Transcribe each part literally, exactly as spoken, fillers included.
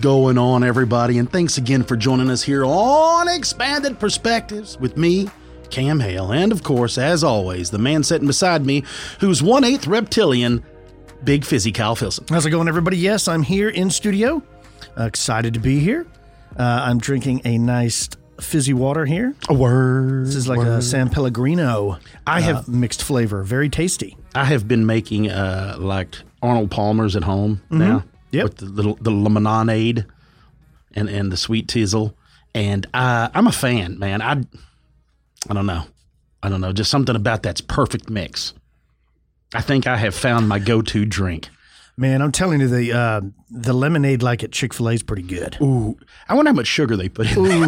going on, everybody? And thanks again for joining us here on Expanded Perspectives with me, Cam Hale, and of course, as always, the man sitting beside me, who's one-eighth reptilian, Big Fizzy Kyle Filson. How's it going, everybody? Yes, I'm here in studio. Uh, excited to be here. Uh, I'm drinking a nice fizzy water here. A word. This is like word. a San Pellegrino I have uh, mixed flavor. Very tasty. I have been making uh, like Arnold Palmer's at home mm-hmm. now. Yep. With the little the lemonade and and the sweet tizzle, and uh, I'm a fan, man. I I don't know, I don't know, just something about that's perfect mix. I think I have found my go-to drink. Man, I'm telling you, the uh, the lemonade like at Chick-fil-A is pretty good. Ooh, I wonder how much sugar they put in Ooh.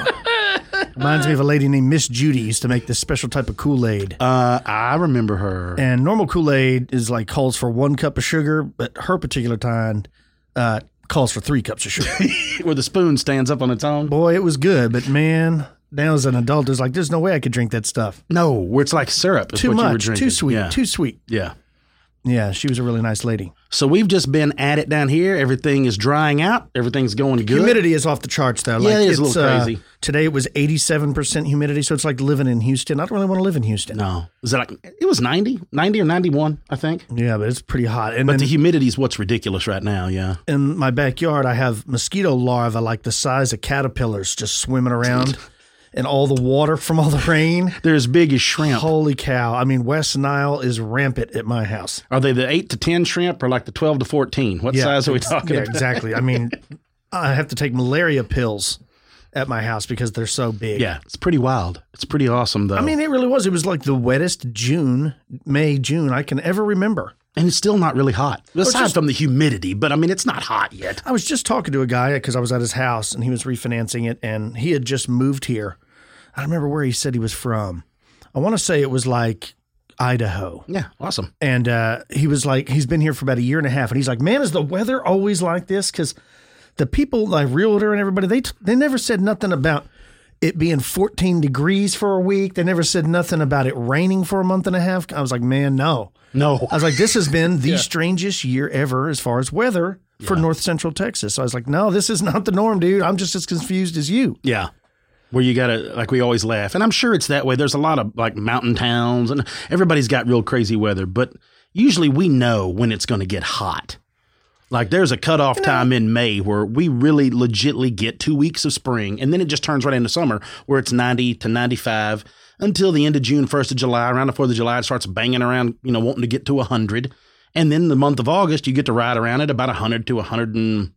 that. Reminds me of a lady named Miss Judy used to make this special type of Kool-Aid. Uh, I remember her. And normal Kool-Aid is like calls for one cup of sugar, but her particular kind uh, calls for three cups of sugar. Where the spoon stands up on its own. Boy, it was good, but man, now as an adult, it's like there's no way I could drink that stuff. No, where it's like syrup. Is Too what much, you were drinking. too sweet, yeah. too sweet. Yeah. Yeah, she was a really nice lady. So we've just been at it down here. Everything is drying out. Everything's going good. Humidity is off the charts, though. Yeah, like, it is a it's, little uh, crazy. Today it was eighty-seven percent humidity, so it's like living in Houston. I don't really want to live in Houston. No. Is that like, it was ninety, ninety or ninety-one, I think. Yeah, but it's pretty hot. And But then the humidity is what's ridiculous right now, yeah. in my backyard, I have mosquito larvae like the size of caterpillars just swimming around. And all the water from all the rain. They're as big as shrimp. Holy cow. I mean, West Nile is rampant at my house. Are they the eight to ten shrimp or like the twelve to fourteen? What Yeah, size are we talking yeah, about? exactly. I mean, I have to take malaria pills at my house because they're so big. Yeah, it's pretty wild. It's pretty awesome, though. I mean, it really was. It was like the wettest June, May, June I can ever remember. and it's still not really hot, aside just, from the humidity. But, I mean, it's not hot yet. I was just talking to a guy because I was at his house, and he was refinancing it, and he had just moved here. I don't remember where he said he was from. I want to say it was like Idaho. Yeah, awesome. And uh, he was like, he's been here for about a year and a half. And he's like, man, is the weather always like this? Because the people, like realtor and everybody, they they never said nothing about it being fourteen degrees for a week. They never said nothing about it raining for a month and a half. I was like, man, no. No. I was like, this has been the Yeah. strangest year ever as far as weather for Yeah. North Central Texas. So I was like, no, this is not the norm, dude. I'm just as confused as you. Yeah. Where you got to, like we always laugh. And I'm sure it's that way. There's a lot of like mountain towns and everybody's got real crazy weather. But usually we know when it's going to get hot. Like there's a cutoff You know, time in May where we really legitly get two weeks of spring. And then it just turns right into summer where it's ninety to ninety-five until the end of June, first of July. Around the fourth of July, it starts banging around, you know, wanting to get to one hundred. And then the month of August, you get to ride around at about one hundred to one hundred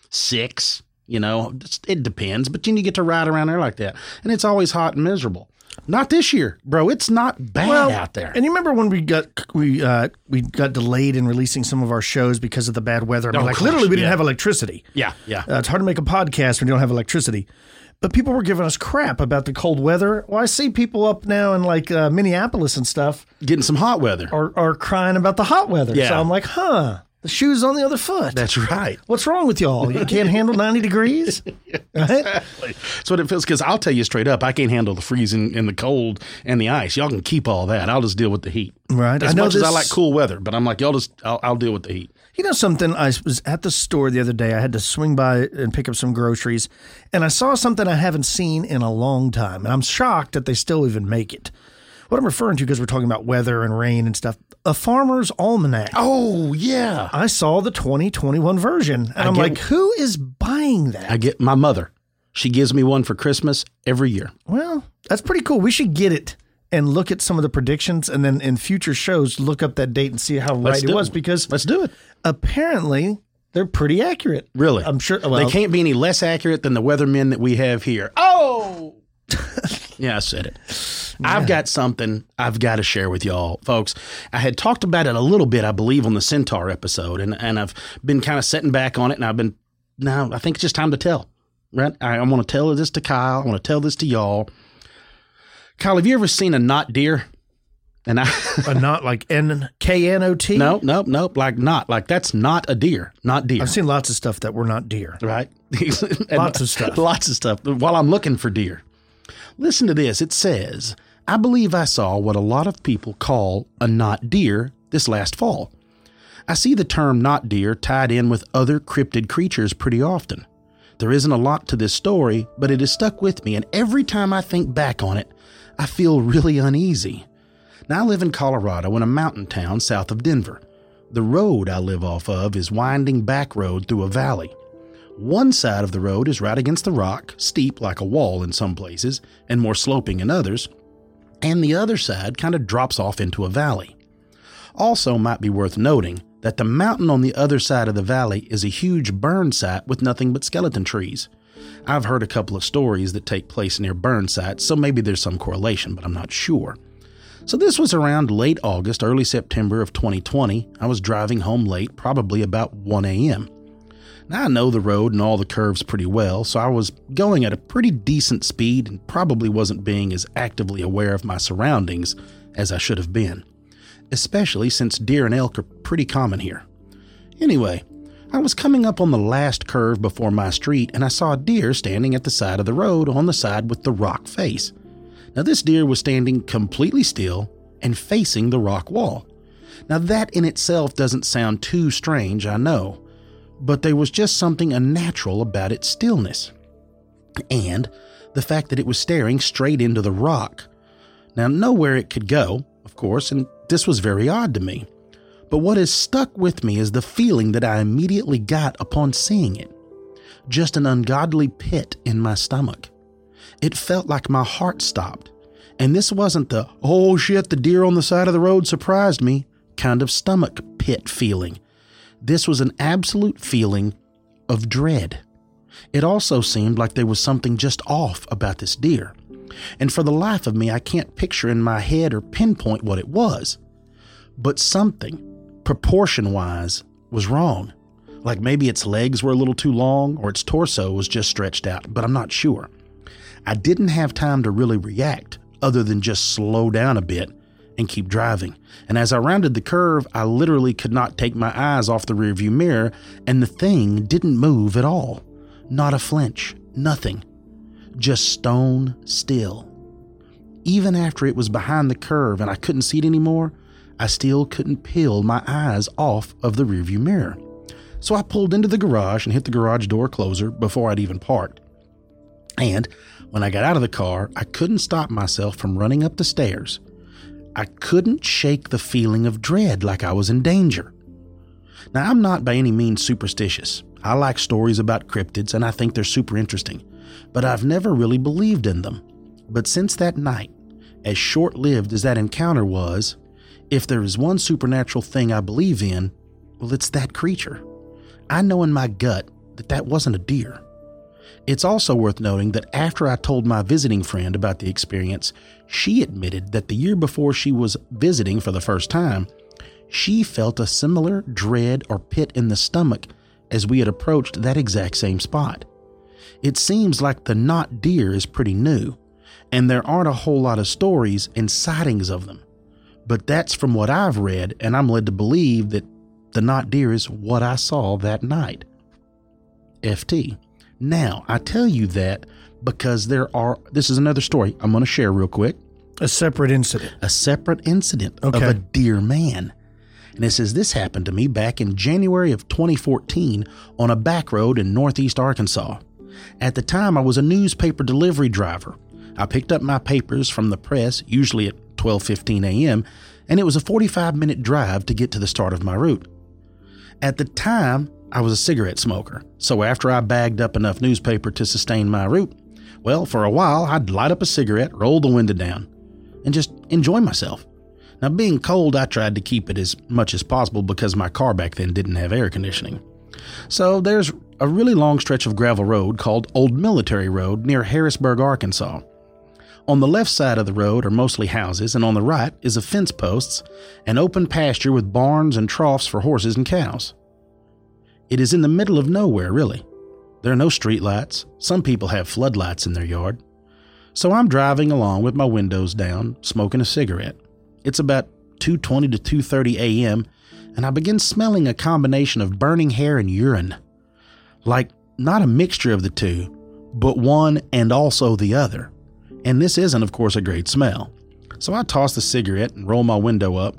six. You know, it depends, but then you get to ride around there like that. And it's always hot and miserable. Not this year, bro. It's not bad well, out there. And you remember when we got we uh, we got delayed in releasing some of our shows because of the bad weather? I mean, Oh, like gosh, literally, we didn't yeah. have electricity. Yeah, yeah. Uh, it's hard to make a podcast when you don't have electricity. But people were giving us crap about the cold weather. Well, I see people up now in like uh, Minneapolis and stuff Getting some hot weather. are, are crying about the hot weather. Yeah. So I'm like, huh, the shoe's on the other foot. That's right. What's wrong with y'all? You can't handle ninety degrees? Right? Exactly. That's what it feels. Because I'll tell you straight up, I can't handle the freezing and the cold and the ice. Y'all can keep all that. I'll just deal with the heat. Right. As I know much as I this- like cool weather, but I'm like, y'all just, I'll, I'll deal with the heat. You know something? I was at the store the other day. I had to swing by and pick up some groceries, and I saw something I haven't seen in a long time, and I'm shocked that they still even make it. What I'm referring to, because we're talking about weather and rain and stuff, a farmer's almanac. Oh, yeah. I saw the twenty twenty-one version, and I I'm get- like, who is buying that? I get my mother. She gives me one for Christmas every year. Well, that's pretty cool. We should get it and look at some of the predictions, and then in future shows, look up that date and see how Let's right do it was, it. because Let's do it. apparently they're pretty accurate. Really? I'm sure. Well, They can't be any less accurate than the weathermen that we have here. Oh! Yeah, I said it. I've got something I've got to share with y'all, folks. I had talked about it a little bit, I believe, on the Centaur episode, and, and I've been kind of sitting back on it, and I've been, now I think it's just time to tell, right? I, I want to tell this to Kyle. I want to tell this to y'all. Kyle, have you ever seen a knot deer? And I A knot like N K N O T? no, no, no, like not like that's not a deer, not deer. I've seen lots of stuff that were not deer. Right? Lots of stuff. Lots of stuff. While I'm looking for deer. Listen to this. It says, I believe I saw what a lot of people call a not deer this last fall. I see the term not deer tied in with other cryptid creatures pretty often. There isn't a lot to this story, but it has stuck with me, and every time I think back on it, I feel really uneasy. Now, I live in Colorado in a mountain town south of Denver. The road I live off of is winding back road through a valley. One side of the road is right against the rock, steep like a wall in some places, and more sloping in others, and the other side kind of drops off into a valley. Also might be worth noting that the mountain on the other side of the valley is a huge burn site with nothing but skeleton trees. I've heard a couple of stories that take place near burn sites, so maybe there's some correlation, but I'm not sure. So this was around late August, early September of twenty twenty. I was driving home late, probably about one a.m. Now, I know the road and all the curves pretty well, so I was going at a pretty decent speed and probably wasn't being as actively aware of my surroundings as I should have been, especially since deer and elk are pretty common here. Anyway, I was coming up on the last curve before my street, and I saw a deer standing at the side of the road on the side with the rock face. Now, this deer was standing completely still and facing the rock wall. Now, that in itself doesn't sound too strange, I know, but there was just something unnatural about its stillness. And the fact that it was staring straight into the rock. Now, nowhere it could go, of course, and this was very odd to me. But what has stuck with me is the feeling that I immediately got upon seeing it. Just an ungodly pit in my stomach. It felt like my heart stopped. And this wasn't the, oh shit, the deer on the side of the road surprised me, kind of stomach pit feeling. This was an absolute feeling of dread. It also seemed like there was something just off about this deer. And for the life of me, I can't picture in my head or pinpoint what it was. But something, proportion-wise, was wrong. Like maybe its legs were a little too long or its torso was just stretched out, but I'm not sure. I didn't have time to really react other than just slow down a bit and keep driving. And as I rounded the curve, I literally could not take my eyes off the rearview mirror, and the thing didn't move at all. Not a flinch, nothing. Just stone still. Even after it was behind the curve and I couldn't see it anymore, I still couldn't peel my eyes off of the rearview mirror. So I pulled into the garage and hit the garage door closer before I'd even parked. And when I got out of the car, I couldn't stop myself from running up the stairs. I couldn't shake the feeling of dread like I was in danger. Now, I'm not by any means superstitious. I like stories about cryptids and I think they're super interesting, but I've never really believed in them. But since that night, as short-lived as that encounter was, if there is one supernatural thing I believe in, well, it's that creature. I know in my gut that that wasn't a deer. It's also worth noting that after I told my visiting friend about the experience, she admitted that the year before she was visiting for the first time, she felt a similar dread or pit in the stomach as we had approached that exact same spot. It seems like the not deer is pretty new, and there aren't a whole lot of stories and sightings of them. But that's from what I've read, and I'm led to believe that the not deer is what I saw that night. F T. Now, I tell you that because there are, this is another story I'm going to share real quick. A separate incident. A separate incident Okay. of a deer man. And it says this happened to me back in January of twenty fourteen on a back road in northeast Arkansas. At the time, I was a newspaper delivery driver. I picked up my papers from the press, usually at twelve fifteen a.m., and it was a forty-five minute drive to get to the start of my route. At the time, I was a cigarette smoker, so after I bagged up enough newspaper to sustain my route, well, for a while, I'd light up a cigarette, roll the window down, and just enjoy myself. Now, being cold, I tried to keep it as much as possible because my car back then didn't have air conditioning. So there's a really long stretch of gravel road called Old Military Road near Harrisburg, Arkansas. On the left side of the road are mostly houses, and on the right is a fence posts, an open pasture with barns and troughs for horses and cows. It is in the middle of nowhere, really. There are no streetlights. Some people have floodlights in their yard. So I'm driving along with my windows down, smoking a cigarette. It's about two twenty to two thirty a.m., and I begin smelling a combination of burning hair and urine. Like, not a mixture of the two, but one and also the other. And this isn't, of course, a great smell. So I toss the cigarette and roll my window up,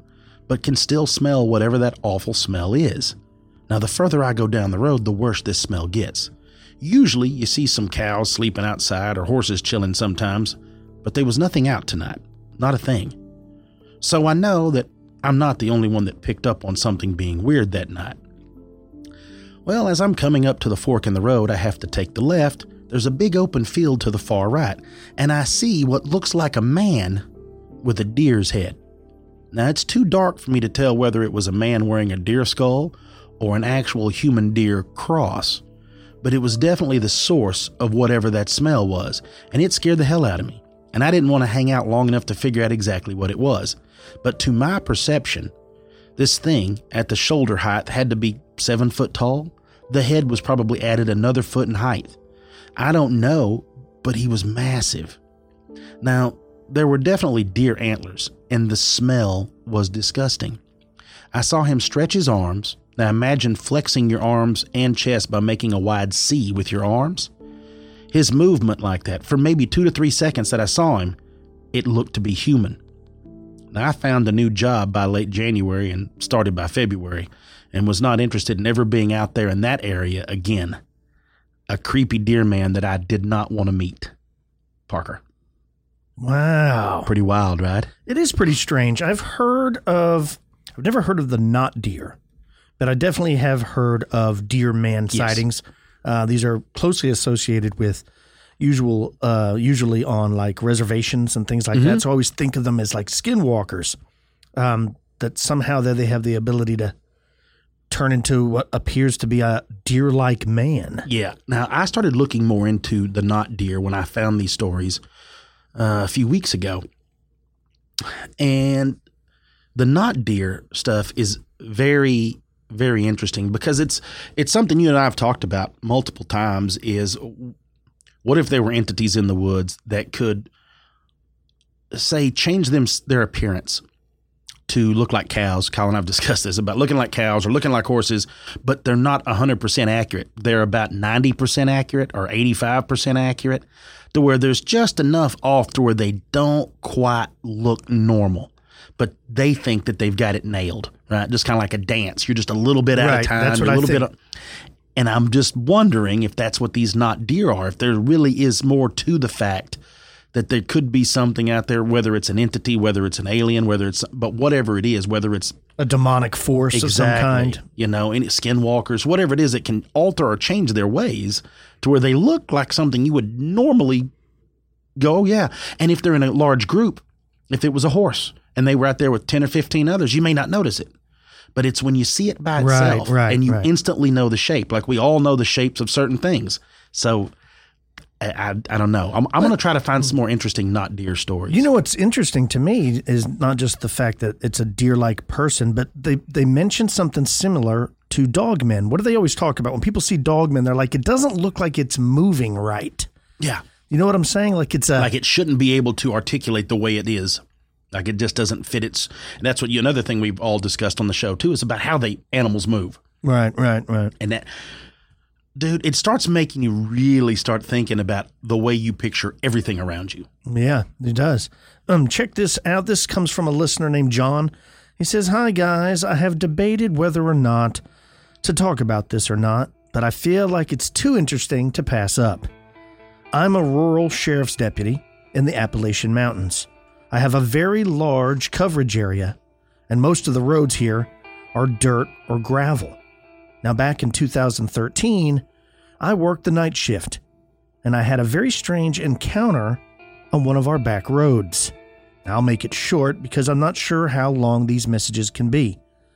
but can still smell whatever that awful smell is. Now, the further I go down the road, the worse this smell gets. Usually, you see some cows sleeping outside or horses chilling sometimes, but there was nothing out tonight. Not a thing. So I know that I'm not the only one that picked up on something being weird that night. Well, as I'm coming up to the fork in the road, I have to take the left. There's a big open field to the far right, and I see what looks like a man with a deer's head. Now, it's too dark for me to tell whether it was a man wearing a deer skull or an actual human deer cross, but it was definitely the source of whatever that smell was, and it scared the hell out of me, and I didn't want to hang out long enough to figure out exactly what it was. But to my perception, this thing at the shoulder height had to be seven foot tall. The head was probably added another foot in height. I don't know, but he was massive. Now, there were definitely deer antlers, and the smell was disgusting. I saw him stretch his arms. Now imagine flexing your arms and chest by making a wide C with your arms. His movement like that, for maybe two to three seconds that I saw him, it looked to be human. Now, I found a new job by late January and started by February, and was not interested in ever being out there in that area again. A creepy deer man that I did not want to meet. Parker. Wow. Pretty wild, right? It is pretty strange. I've heard of, I've never heard of the not deer, but I definitely have heard of deer man Yes. sightings. Uh, these are closely associated with usual, uh, usually on like reservations and things like Mm-hmm. that. So I always think of them as like skinwalkers, um, that somehow that they have the ability to turn into what appears to be a deer-like man. Yeah. Now, I started looking more into the not deer when I found these stories uh, a few weeks ago. And the not deer stuff is very, very interesting because it's it's something you and I have talked about multiple times is what if there were entities in the woods that could, say, change them their appearance to look like cows. Kyle and I have discussed this about looking like cows or looking like horses, but they're not one hundred percent accurate. They're about ninety percent accurate or eighty-five percent accurate to where there's just enough off to where they don't quite look normal, but they think that they've got it nailed, right? Just kind of like a dance. You're just a little bit out Right, of time. that's what You're a I little think. bit of, and I'm just wondering if that's what these not deer are, if there really is more to the fact that there could be something out there, whether it's an entity, whether it's an alien, whether it's, but whatever it is, whether it's A demonic force exactly, of some kind. you know, any skinwalkers, whatever it is that can alter or change their ways to where they look like something you would normally go, oh, yeah. And if they're in a large group, if it was a horse and they were out there with ten or fifteen others, you may not notice it. But it's when you see it by Right, itself right, and you right. instantly know the shape. Like we all know the shapes of certain things. So I, I, I don't know. I'm, I'm going to try to find some more interesting not deer stories. You know what's interesting to me is not just the fact that it's a deer-like person, but they, they mentioned something similar to dogmen. What do they always talk about? When people see dogmen, they're like, it doesn't look like it's moving right. yeah. You know what I'm saying? Like it's a... Like it shouldn't be able to articulate the way it is. Like it just doesn't fit its. And that's what you, another thing we've all discussed on the show too is about how they animals move. Right, right, right. And that, dude, it starts making you really start thinking about the way you picture everything around you. Yeah, it does. Um, check this out. This comes from a listener named John. He says, "Hi, guys. I have debated whether or not to talk about this or not, but I feel like it's too interesting to pass up. I'm a rural sheriff's deputy in the Appalachian Mountains. I have a very large coverage area, and most of the roads here are dirt or gravel. Now, back in two thousand thirteen, I worked the night shift, and I had a very strange encounter on one of our back roads. I'll make it short because I'm not sure how long these messages can be.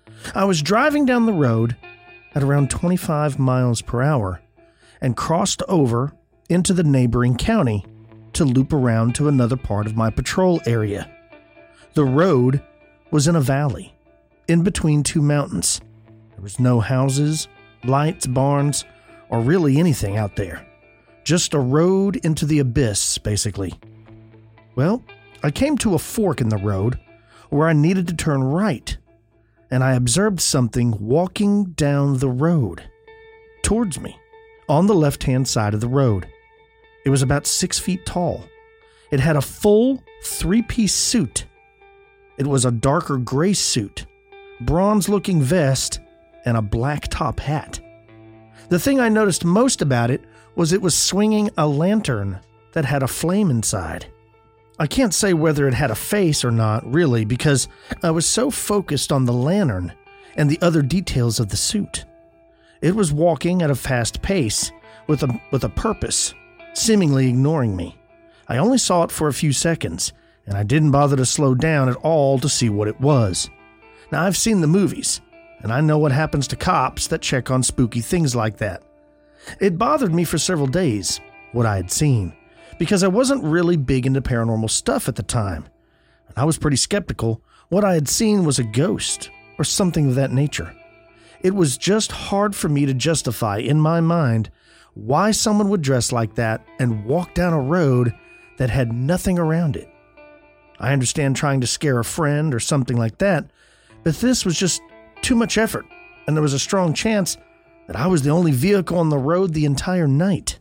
I was driving down the road at around twenty-five miles per hour and crossed over into the neighboring county to loop around to another part of my patrol area. The road was in a valley, in between two mountains. There was no houses, lights, barns, or really anything out there. Just a road into the abyss, basically. Well, I came to a fork in the road where I needed to turn right, and I observed something walking down the road towards me on the left-hand side of the road. It was about six feet tall. It had a full three-piece suit. It was a darker gray suit bronze-looking vest, and a black top hat. The thing I noticed most about it was it was swinging a lantern that had a flame inside. I can't say whether it had a face or not, really, because I was so focused on the lantern and the other details of the suit. It was walking at a fast pace with a with a purpose, seemingly ignoring me. I only saw it for a few seconds, and I didn't bother to slow down at all to see what it was. Now, I've seen the movies, and I know what happens to cops that check on spooky things like that. It bothered me for several days, what I had seen, because I wasn't really big into paranormal stuff at the time. And I was pretty skeptical what I had seen was a ghost or something of that nature. It was just hard for me to justify in my mind why someone would dress like that and walk down a road that had nothing around it. I understand trying to scare a friend or something like that, but this was just too much effort, and there was a strong chance that I was the only vehicle on the road the entire night.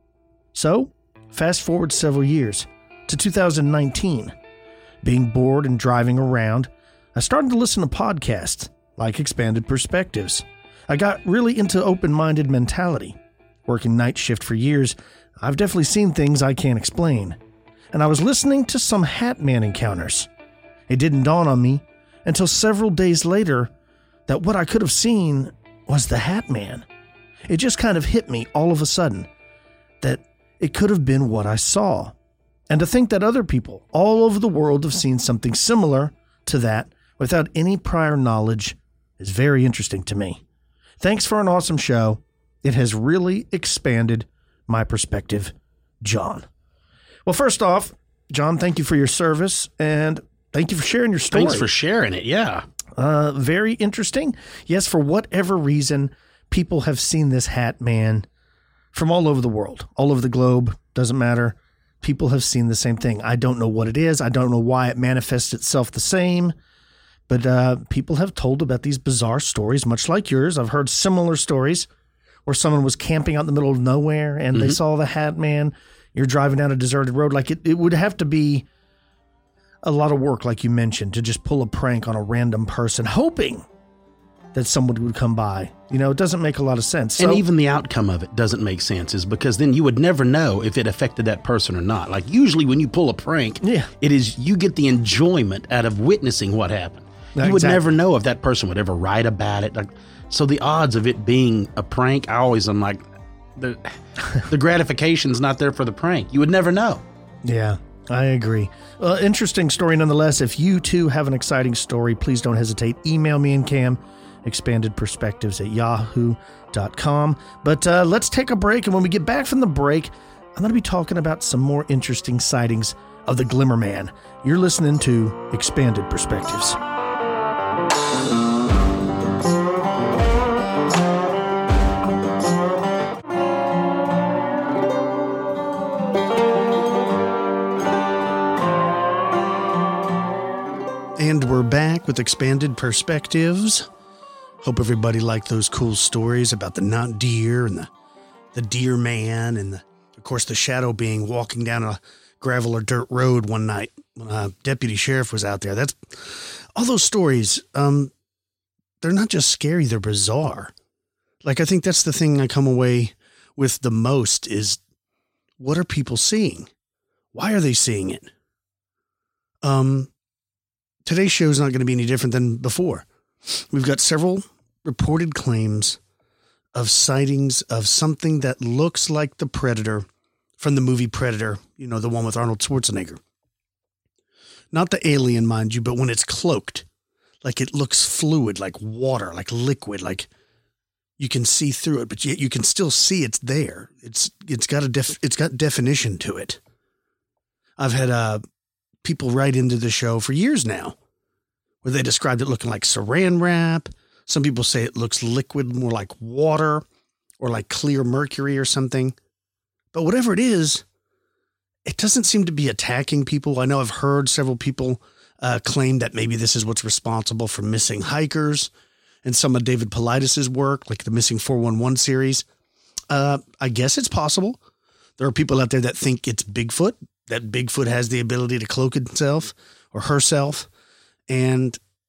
So, fast forward several years to two thousand nineteen. Being bored and driving around, I started to listen to podcasts like Expanded Perspectives. I got really into open-minded mentality. Working night shift for years, I've definitely seen things I can't explain. And I was listening to some Hat Man encounters. It didn't dawn on me until several days later that what I could have seen was the Hat Man. It just kind of hit me all of a sudden that it could have been what I saw. And to think that other people all over the world have seen something similar to that without any prior knowledge is very interesting to me. Thanks for an awesome show. It has really expanded my perspective, John. Well, first off, John, thank you for your service, and thank you for sharing your story. Thanks for sharing it, yeah. Uh, very interesting. Yes, for whatever reason, people have seen this Hat Man from all over the world, all over the globe, doesn't matter. People have seen the same thing. I don't know what it is. I don't know why it manifests itself the same, but uh, people have told about these bizarre stories, much like yours. I've heard similar stories where someone was camping out in the middle of nowhere and mm-hmm. they saw the Hat Man. You're driving down a deserted road. Like it, it would have to be a lot of work, like you mentioned, to just pull a prank on a random person, hoping that someone would come by. You know, it doesn't make a lot of sense. So, and even the outcome of it doesn't make sense, is because then you would never know if it affected that person or not. Like usually when you pull a prank, yeah. it is you get the enjoyment out of witnessing what happened. No, you would exactly. never know if that person would ever write about it. Like, so the odds of it being a prank, I always am like, the, the gratification's not there for the prank. You would never know. Yeah, I agree. Well, interesting story nonetheless. If you too have an exciting story, please don't hesitate. Email me and Cam, expanded perspectives at yahoo dot com. But uh, let's take a break. And when we get back from the break, I'm going to be talking about some more interesting sightings of the Glimmer Man. You're listening to Expanded Perspectives. And we're back with Expanded Perspectives. Hope everybody liked those cool stories about the not deer and the, the deer man and, the, of course, the shadow being walking down a gravel or dirt road one night when a deputy sheriff was out there. That's all those stories. Um, they're not just scary, they're bizarre. Like, I think that's the thing I come away with the most is what are people seeing? Why are they seeing it? Um, Today's show is not going to be any different than before. We've got several reported claims of sightings of something that looks like the Predator from the movie Predator, you know, the one with Arnold Schwarzenegger. Not the alien, mind you, but when it's cloaked, like it looks fluid, like water, like liquid, like you can see through it, but yet you can still see it's there. It's it's got a def, it's got definition to it. I've had uh people write into the show for years now where they described it looking like saran wrap. Some people say it looks liquid, more like water or like clear mercury or something. But whatever it is, it doesn't seem to be attacking people. I know I've heard several people uh, claim that maybe this is what's responsible for missing hikers and some of David Paulides' work, like the Missing four one one series. Uh, I guess it's possible. There are people out there that think it's Bigfoot, that Bigfoot has the ability to cloak itself or herself. And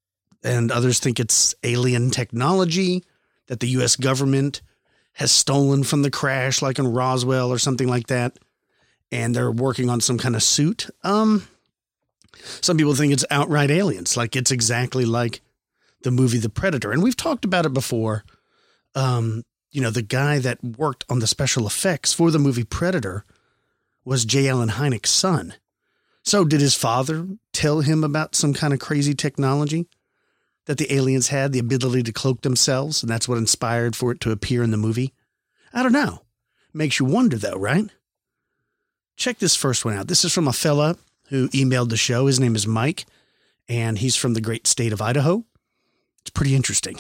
and others think it's alien technology that the U S government has stolen from the crash, like in Roswell or something like that. And they're working on some kind of suit. Um, some people think it's outright aliens, like it's exactly like the movie The Predator. And we've talked about it before. Um, you know, the guy that worked on the special effects for the movie Predator was J. Allen Hynek's son. So did his father tell him about some kind of crazy technology that the aliens had, the ability to cloak themselves, and that's what inspired for it to appear in the movie? I don't know. Makes you wonder, though, right? Check this first one out. This is from a fella who emailed the show. His name is Mike, and he's from the great state of Idaho. It's pretty interesting.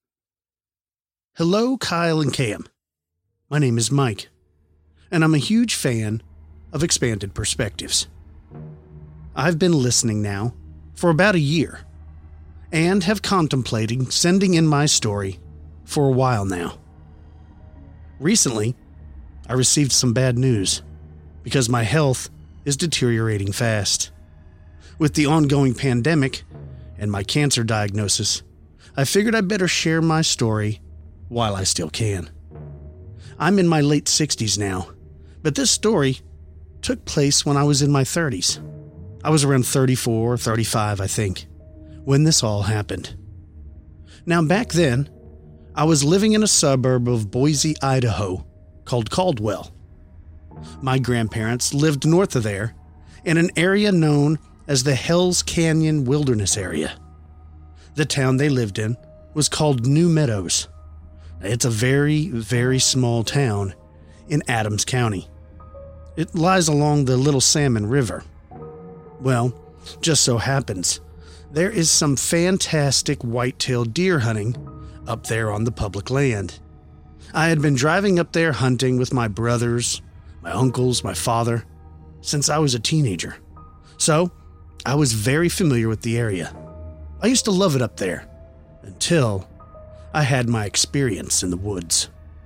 Hello, Kyle and Cam. My name is Mike, and I'm a huge fan of Expanded Perspectives. I've been listening now for about a year and have contemplating sending in my story for a while now. Recently, I received some bad news because my health is deteriorating fast. With the ongoing pandemic and my cancer diagnosis, I figured I'd better share my story while I still can. I'm in my late sixties now, but this story took place when I was in my thirties. I was around thirty-four, thirty-five, I think, when this all happened. Now, back then, I was living in a suburb of Boise, Idaho, called Caldwell. My grandparents lived north of there, in an area known as the Hells Canyon Wilderness Area. The town they lived in was called New Meadows. It's a very, very small town in Adams County. It lies along the Little Salmon River. Well, just so happens, there is some fantastic white-tailed deer hunting up there on the public land. I had been driving up there hunting with my brothers, my uncles, my father, since I was a teenager. So, I was very familiar with the area. I used to love it up there, until I had my experience in the woods.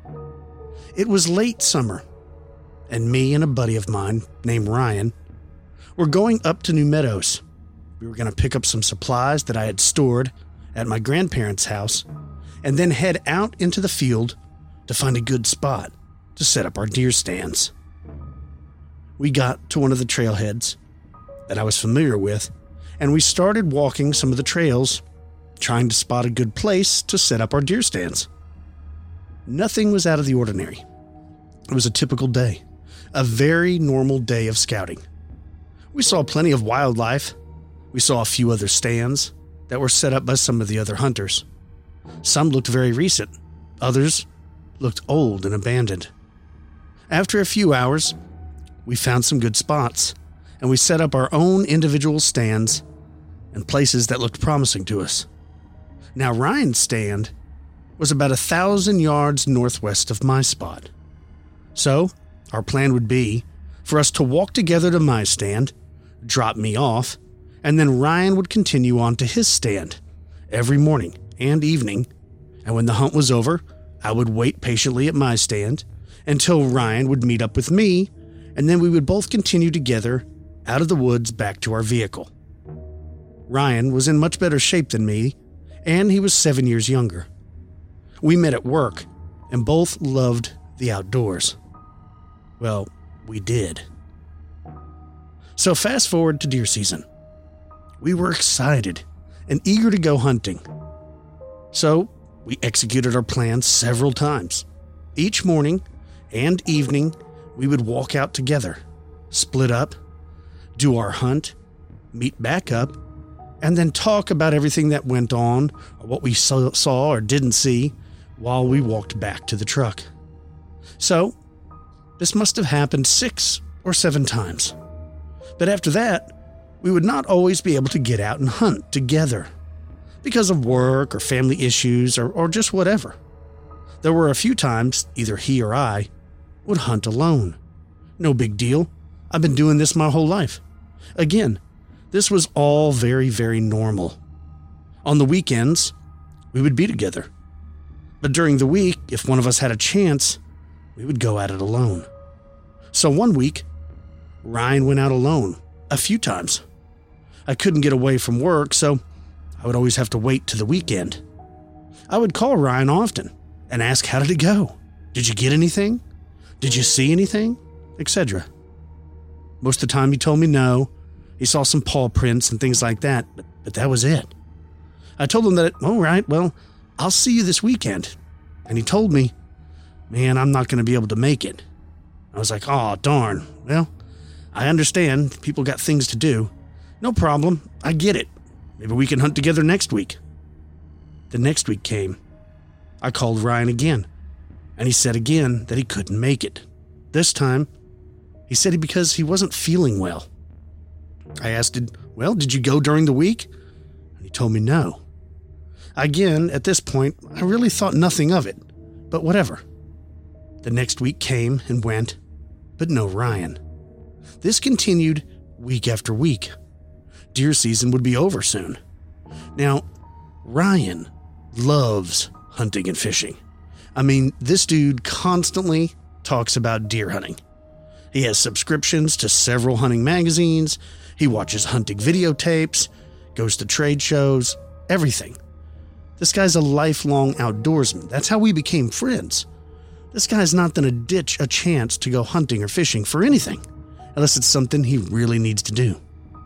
It was late summer, and me and a buddy of mine named Ryan were going up to New Meadows. We were going to pick up some supplies that I had stored at my grandparents' house and then head out into the field to find a good spot to set up our deer stands. We got to one of the trailheads that I was familiar with, and we started walking some of the trails, trying to spot a good place to set up our deer stands. Nothing was out of the ordinary. It was a typical day, a very normal day of scouting. We saw plenty of wildlife. We saw a few other stands that were set up by some of the other hunters. Some looked very recent. Others looked old and abandoned. After a few hours, we found some good spots, and we set up our own individual stands in places that looked promising to us. Now, Ryan's stand was about a thousand yards northwest of my spot. So, our plan would be for us to walk together to my stand, drop me off, and then Ryan would continue on to his stand every morning and evening, and when the hunt was over, I would wait patiently at my stand until Ryan would meet up with me, and then we would both continue together out of the woods back to our vehicle. Ryan was in much better shape than me, and he was seven years younger. We met at work and both loved the outdoors. Well, we did. So fast forward to deer season. We were excited and eager to go hunting. So we executed our plans several times. Each morning and evening, we would walk out together, split up, do our hunt, meet back up, and then talk about everything that went on or what we saw or didn't see while we walked back to the truck. So, this must have happened six or seven times. But after that, we would not always be able to get out and hunt together because of work or family issues or, or just whatever. There were a few times either he or I would hunt alone. No big deal. I've been doing this my whole life. Again, this was all very, very normal. On the weekends, we would be together. But during the week, if one of us had a chance, we would go at it alone. So one week, Ryan went out alone a few times. I couldn't get away from work, so I would always have to wait to the weekend. I would call Ryan often and ask, how did it go? Did you get anything? Did you see anything? et cetera. Most of the time he told me no. He saw some paw prints and things like that, but, but that was it. I told him that, all right, well, I'll see you this weekend. And he told me, man, I'm not going to be able to make it. I was like, oh, darn. Well, I understand. People got things to do. No problem. I get it. Maybe we can hunt together next week. The next week came. I called Ryan again, and he said again that he couldn't make it. This time, he said it because he wasn't feeling well. I asked him, well, did you go during the week? And he told me no. Again, at this point, I really thought nothing of it, but whatever. The next week came and went, but no Ryan. This continued week after week. Deer season would be over soon. Now, Ryan loves hunting and fishing. I mean, this dude constantly talks about deer hunting. He has subscriptions to several hunting magazines. He watches hunting videotapes, goes to trade shows, everything. This guy's a lifelong outdoorsman. That's how we became friends. This guy's not going to ditch a chance to go hunting or fishing for anything, unless it's something he really needs to do.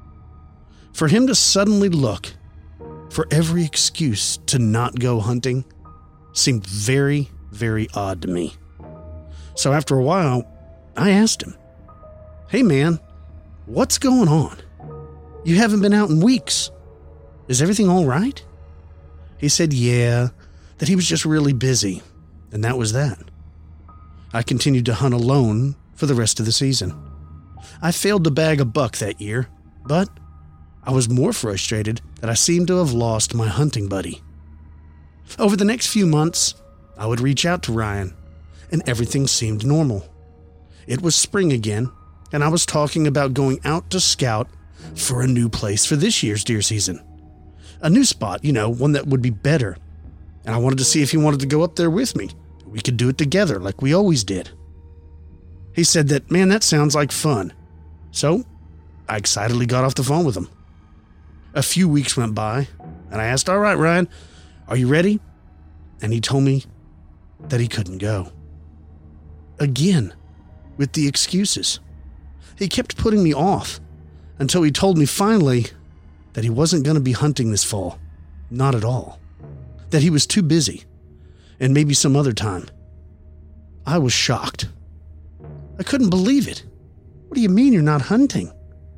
For him to suddenly look for every excuse to not go hunting seemed very, very odd to me. So after a while, I asked him, hey man, what's going on? You haven't been out in weeks. Is everything all right? He said, yeah, that he was just really busy, and that was that. I continued to hunt alone for the rest of the season. I failed to bag a buck that year, but I was more frustrated that I seemed to have lost my hunting buddy. Over the next few months, I would reach out to Ryan, and everything seemed normal. It was spring again, and I was talking about going out to scout for a new place for this year's deer season. A new spot, you know, one that would be better. And I wanted to see if he wanted to go up there with me. We could do it together like we always did. He said that, man, that sounds like fun. So I excitedly got off the phone with him. A few weeks went by, and I asked, all right, Ryan, are you ready? And he told me that he couldn't go. Again, with the excuses. He kept putting me off until he told me finally that he wasn't going to be hunting this fall. Not at all. That he was too busy, and maybe some other time. I was shocked. I couldn't believe it. What do you mean you're not hunting?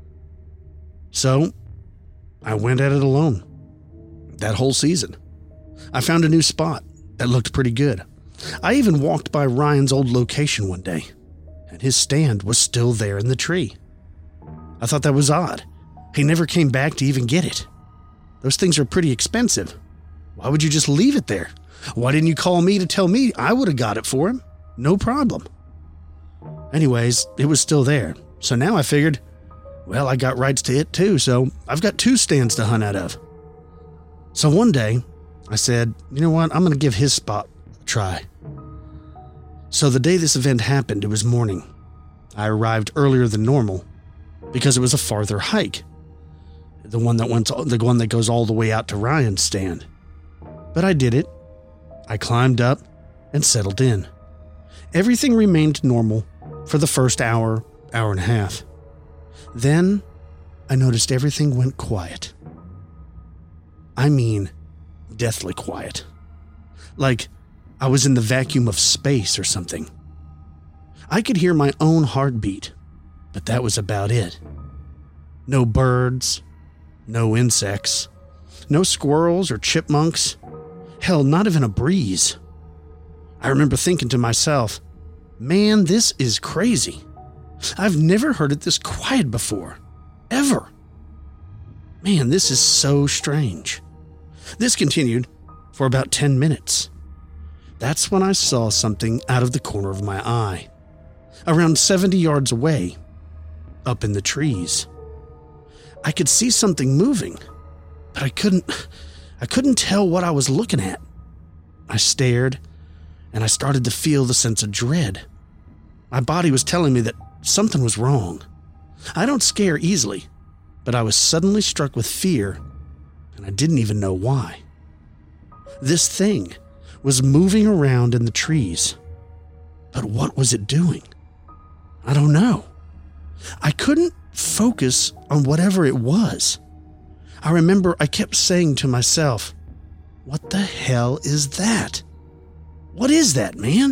So, I went at it alone. That whole season. I found a new spot that looked pretty good. I even walked by Ryan's old location one day, and his stand was still there in the tree. I thought that was odd. He never came back to even get it. Those things are pretty expensive. Why would you just leave it there? Why didn't you call me to tell me? I would have got it for him. No problem. Anyways, it was still there. So now I figured, well, I got rights to it too, so I've got two stands to hunt out of. So one day, I said, you know what? I'm going to give his spot a try. So the day this event happened, it was morning. I arrived earlier than normal because it was a farther hike. The one that went, the one that goes all the way out to Ryan's stand. But I did it. I climbed up and settled in. Everything remained normal for the first hour, hour and a half. Then I noticed everything went quiet. I mean, deathly quiet. Like I was in the vacuum of space or something. I could hear my own heartbeat, but that was about it. No birds, no insects, no squirrels or chipmunks. Hell, not even a breeze. I remember thinking to myself, man, this is crazy. I've never heard it this quiet before. Ever. Man, this is so strange. This continued for about ten minutes. That's when I saw something out of the corner of my eye. Around seventy yards away, up in the trees. I could see something moving, but I couldn't, I couldn't tell what I was looking at. I stared, and I started to feel the sense of dread. My body was telling me that something was wrong. I don't scare easily, but I was suddenly struck with fear, and I didn't even know why. This thing was moving around in the trees. But what was it doing? I don't know. I couldn't focus on whatever it was. I remember I kept saying to myself, "What the hell is that? What is that, man?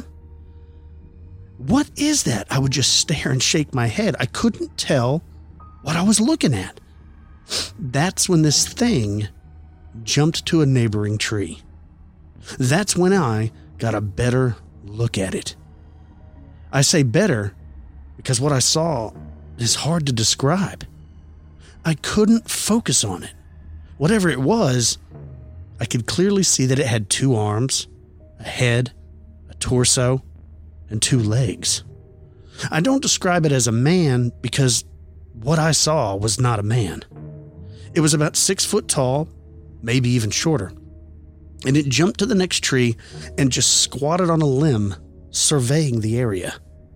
What is that?" I would just stare and shake my head. I couldn't tell what I was looking at. That's when this thing jumped to a neighboring tree. That's when I got a better look at it. I say better because what I saw is hard to describe. I couldn't focus on it. Whatever it was, I could clearly see that it had two arms, a head, a torso, and two legs. I don't describe it as a man because what I saw was not a man. It was about six foot tall, maybe even shorter, and it jumped to the next tree and just squatted on a limb, surveying the area.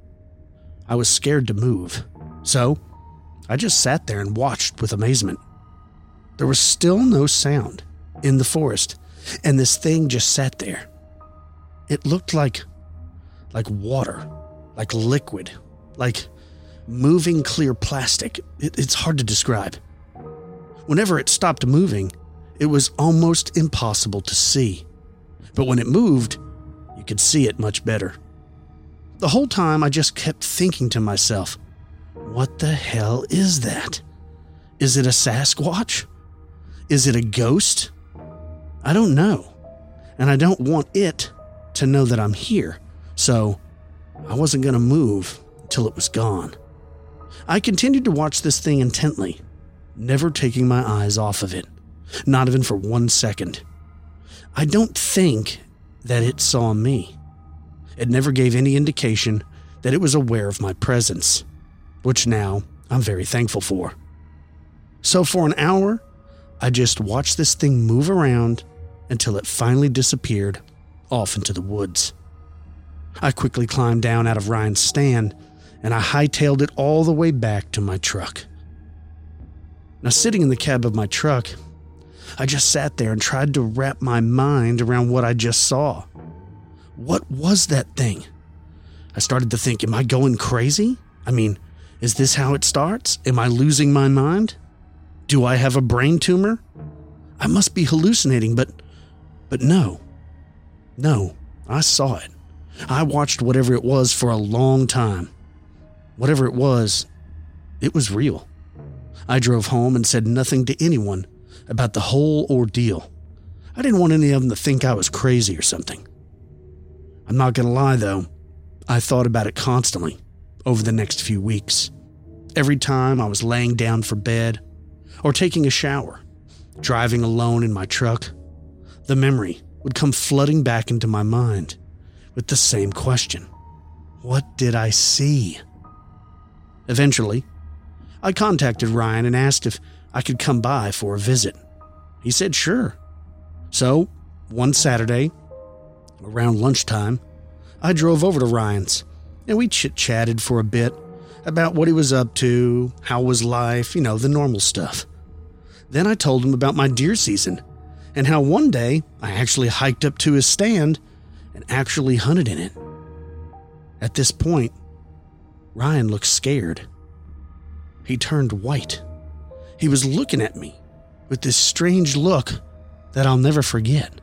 I was scared to move, so I just sat there and watched with amazement. There was still no sound in the forest, and this thing just sat there. It looked like, like water, like liquid, like moving clear plastic. It, it's hard to describe. Whenever it stopped moving, it was almost impossible to see. But when it moved, you could see it much better. The whole time I just kept thinking to myself, what the hell is that? Is it a Sasquatch? Is it a ghost? I don't know. And I don't want it to know that I'm here. So I wasn't going to move until it was gone. I continued to watch this thing intently, never taking my eyes off of it, not even for one second. I don't think that it saw me. It never gave any indication that it was aware of my presence, which now I'm very thankful for. So for an hour, I just watched this thing move around until it finally disappeared off into the woods. I quickly climbed down out of Ryan's stand, and I hightailed it all the way back to my truck. Now, sitting in the cab of my truck, I just sat there and tried to wrap my mind around what I just saw. What was that thing? I started to think, am I going crazy? I mean, is this how it starts? Am I losing my mind? Do I have a brain tumor? I must be hallucinating, but, but no. No, I saw it. I watched whatever it was for a long time. Whatever it was, it was real. I drove home and said nothing to anyone about the whole ordeal. I didn't want any of them to think I was crazy or something. I'm not going to lie, though. I thought about it constantly over the next few weeks. Every time I was laying down for bed or taking a shower, driving alone in my truck, the memory would come flooding back into my mind with the same question. What did I see? Eventually, I contacted Ryan and asked if I could come by for a visit. He said sure. So, one Saturday, around lunchtime, I drove over to Ryan's, and we chit-chatted for a bit about what he was up to, how was life, you know, the normal stuff. Then I told him about my deer season, and how one day I actually hiked up to his stand and actually hunted in it. At this point, Ryan looked scared. He turned white. He was looking at me with this strange look that I'll never forget.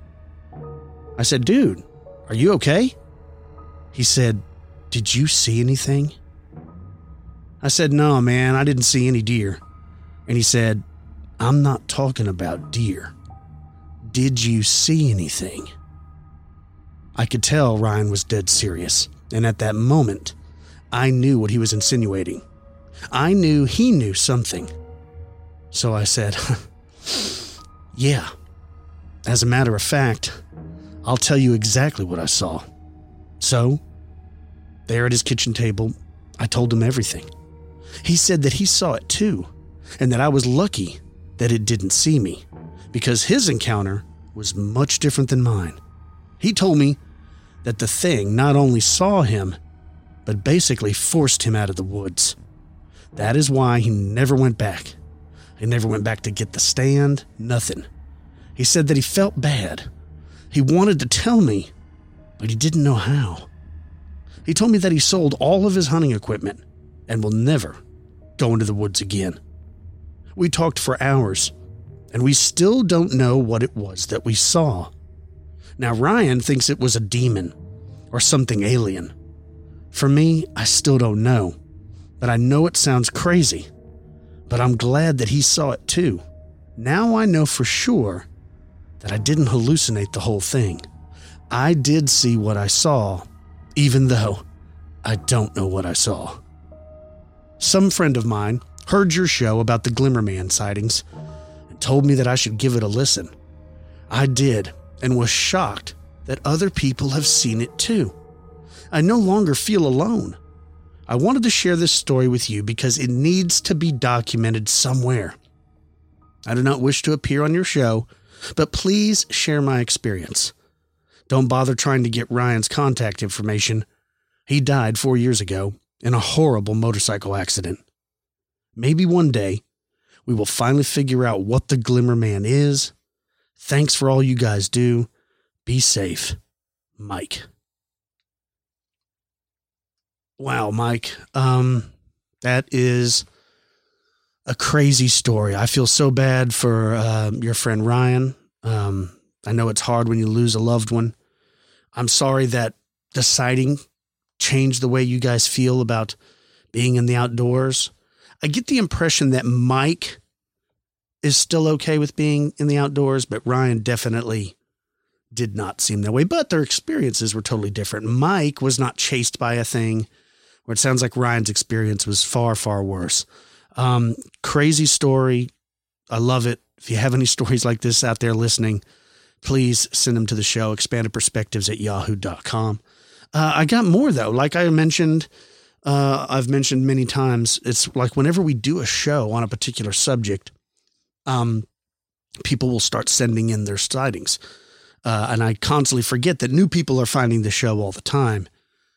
I said, "Dude, are you okay?" He said, "Did you see anything?" I said, "No, man, I didn't see any deer." And he said, "I'm not talking about deer. Did you see anything?" I could tell Ryan was dead serious, and at that moment, I knew what he was insinuating. I knew he knew something. So I said, "Yeah. As a matter of fact, I'll tell you exactly what I saw." So, there at his kitchen table, I told him everything. He said that he saw it too, and that I was lucky that it didn't see me, because his encounter was much different than mine. He told me that the thing not only saw him, but basically forced him out of the woods. That is why he never went back. He never went back to get the stand, nothing. He said that he felt bad. He wanted to tell me, but he didn't know how. He told me that he sold all of his hunting equipment and will never go into the woods again. We talked for hours, and we still don't know what it was that we saw. Now, Ryan thinks it was a demon or something alien. For me, I still don't know, but I know it sounds crazy. But I'm glad that he saw it too. Now I know for sure that I didn't hallucinate the whole thing. I did see what I saw, even though I don't know what I saw. Some friend of mine heard your show about the Glimmerman sightings and told me that I should give it a listen. I did, and was shocked that other people have seen it too. I no longer feel alone. I wanted to share this story with you because it needs to be documented somewhere. I do not wish to appear on your show, but please share my experience. Don't bother trying to get Ryan's contact information. He died four years ago in a horrible motorcycle accident. Maybe one day we will finally figure out what the Glimmerman is. Thanks for all you guys do. Be safe. Mike. Wow, Mike. Um, that is a crazy story. I feel so bad for uh, your friend Ryan. Um, I know it's hard when you lose a loved one. I'm sorry that the sighting changed the way you guys feel about being in the outdoors. I get the impression that Mike is still okay with being in the outdoors, but Ryan definitely did not seem that way. But their experiences were totally different. Mike was not chased by a thing, where it sounds like Ryan's experience was far, far worse. Um, crazy story. I love it. If you have any stories like this out there listening, please send them to the show, expanded perspectives at yahoo dot com. Uh, I got more, though. Like I mentioned, uh, I've mentioned many times, it's like whenever we do a show on a particular subject, um, people will start sending in their sightings. Uh, and I constantly forget that new people are finding the show all the time.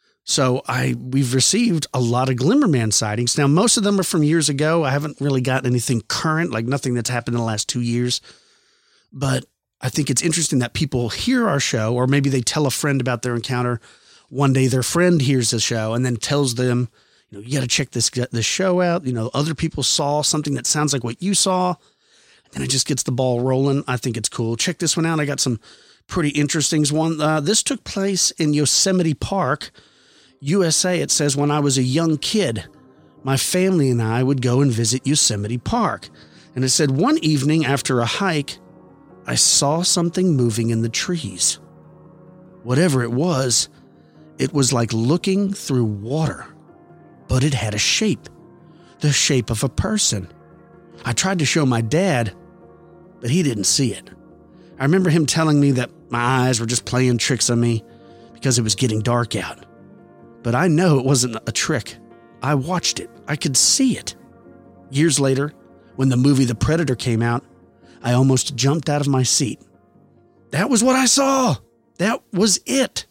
So I we've received a lot of Glimmerman sightings. Now, most of them are from years ago. I haven't really got anything current, like nothing that's happened in the last two years. But I think it's interesting that people hear our show, or maybe they tell a friend about their encounter. One day their friend hears the show and then tells them, you know, you got to check this, this show out. You know, other people saw something that sounds like what you saw. And it just gets the ball rolling. I think it's cool. Check this one out. I got some pretty interesting one. Uh, this took place in Yosemite Park, U S A. It says, when I was a young kid, my family and I would go and visit Yosemite Park. And it said, one evening after a hike, I saw something moving in the trees. Whatever it was, it was like looking through water, but it had a shape, the shape of a person. I tried to show my dad, but he didn't see it. I remember him telling me that my eyes were just playing tricks on me because it was getting dark out. But I know it wasn't a trick. I watched it. I could see it. Years later, when the movie The Predator came out, I almost jumped out of my seat. That was what I saw. That was it.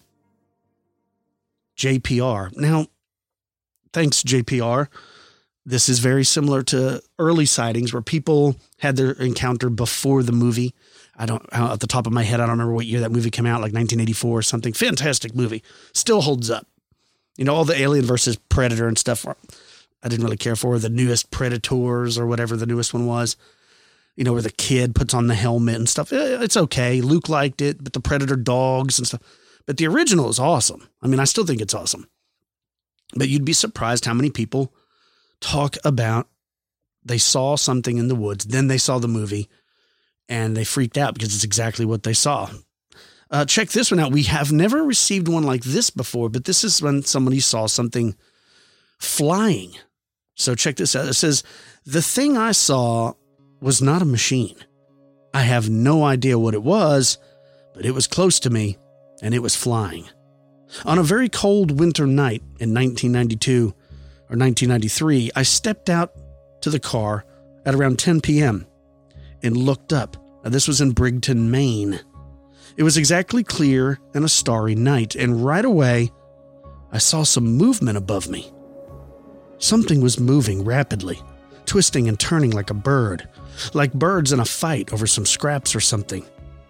J P R. Now, thanks, J P R. This is very similar to early sightings where people had their encounter before the movie. I don't, at the top of my head, I don't remember what year that movie came out, like nineteen eighty-four or something. Fantastic movie. Still holds up. You know, all the Alien versus Predator and stuff, I didn't really care for. The newest Predators or whatever the newest one was, you know, where the kid puts on the helmet and stuff. It's okay. Luke liked it, but the Predator dogs and stuff. But the original is awesome. I mean, I still think it's awesome. But you'd be surprised how many people talk about they saw something in the woods, then they saw the movie, and they freaked out because it's exactly what they saw. Uh, check this one out. We have never received one like this before, but this is when somebody saw something flying. So check this out. It says, the thing I saw was not a machine. I have no idea what it was, but it was close to me, and it was flying. On a very cold winter night in nineteen ninety-two or nineteen ninety-three, I stepped out to the car at around ten p.m. and looked up. Now, this was in Brigton, Maine. It was exactly clear and a starry night, and right away, I saw some movement above me. Something was moving rapidly, twisting and turning like a bird, like birds in a fight over some scraps or something.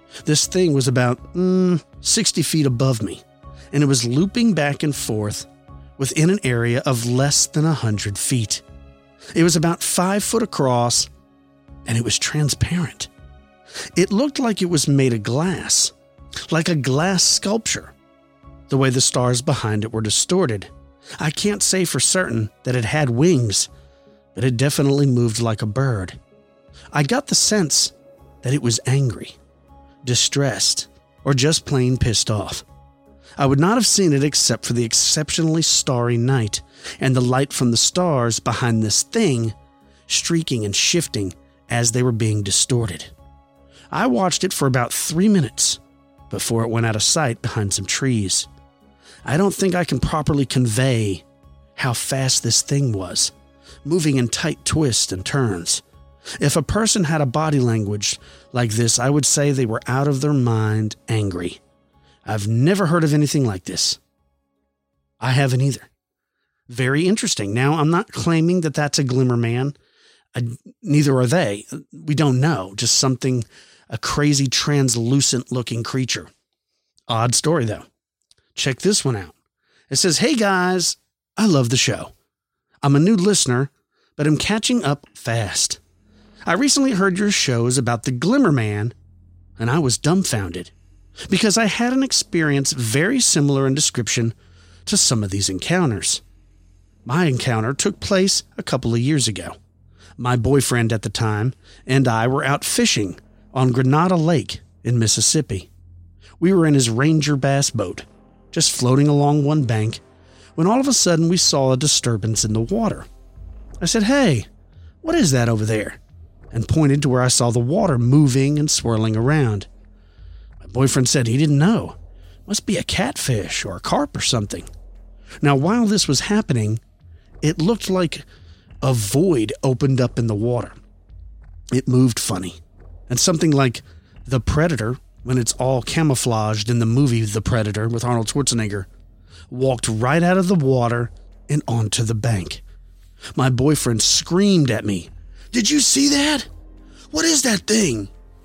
This thing was about mm, sixty feet above me, and it was looping back and forth within an area of less than one hundred feet. It was about five foot across, and it was transparent. It looked like it was made of glass, like a glass sculpture. The way the stars behind it were distorted. I can't say for certain that it had wings, but it definitely moved like a bird. I got the sense that it was angry, distressed, or just plain pissed off. I would not have seen it except for the exceptionally starry night and the light from the stars behind this thing streaking and shifting as they were being distorted. I watched it for about three minutes before it went out of sight behind some trees. I don't think I can properly convey how fast this thing was, moving in tight twists and turns. If a person had a body language like this, I would say they were out of their mind angry. I've never heard of anything like this. I haven't either. Very interesting. Now, I'm not claiming that that's a glimmer man. I, neither are they. We don't know. Just something, a crazy translucent looking creature. Odd story though. Check this one out. It says, "Hey guys, I love the show. I'm a new listener, but I'm catching up fast. I recently heard your shows about the Glimmer Man, and I was dumbfounded because I had an experience very similar in description to some of these encounters. My encounter took place a couple of years ago. My boyfriend at the time and I were out fishing on Granada Lake in Mississippi. We were in his Ranger bass boat, just floating along one bank, when all of a sudden we saw a disturbance in the water. I said, 'Hey, what is that over there?' and pointed to where I saw the water moving and swirling around. My boyfriend said he didn't know. Must be a catfish or a carp or something. Now, while this was happening, it looked like a void opened up in the water. It moved funny, and something like The Predator, when it's all camouflaged in the movie The Predator with Arnold Schwarzenegger, walked right out of the water and onto the bank. My boyfriend screamed at me, 'Did you see that? What is that thing?'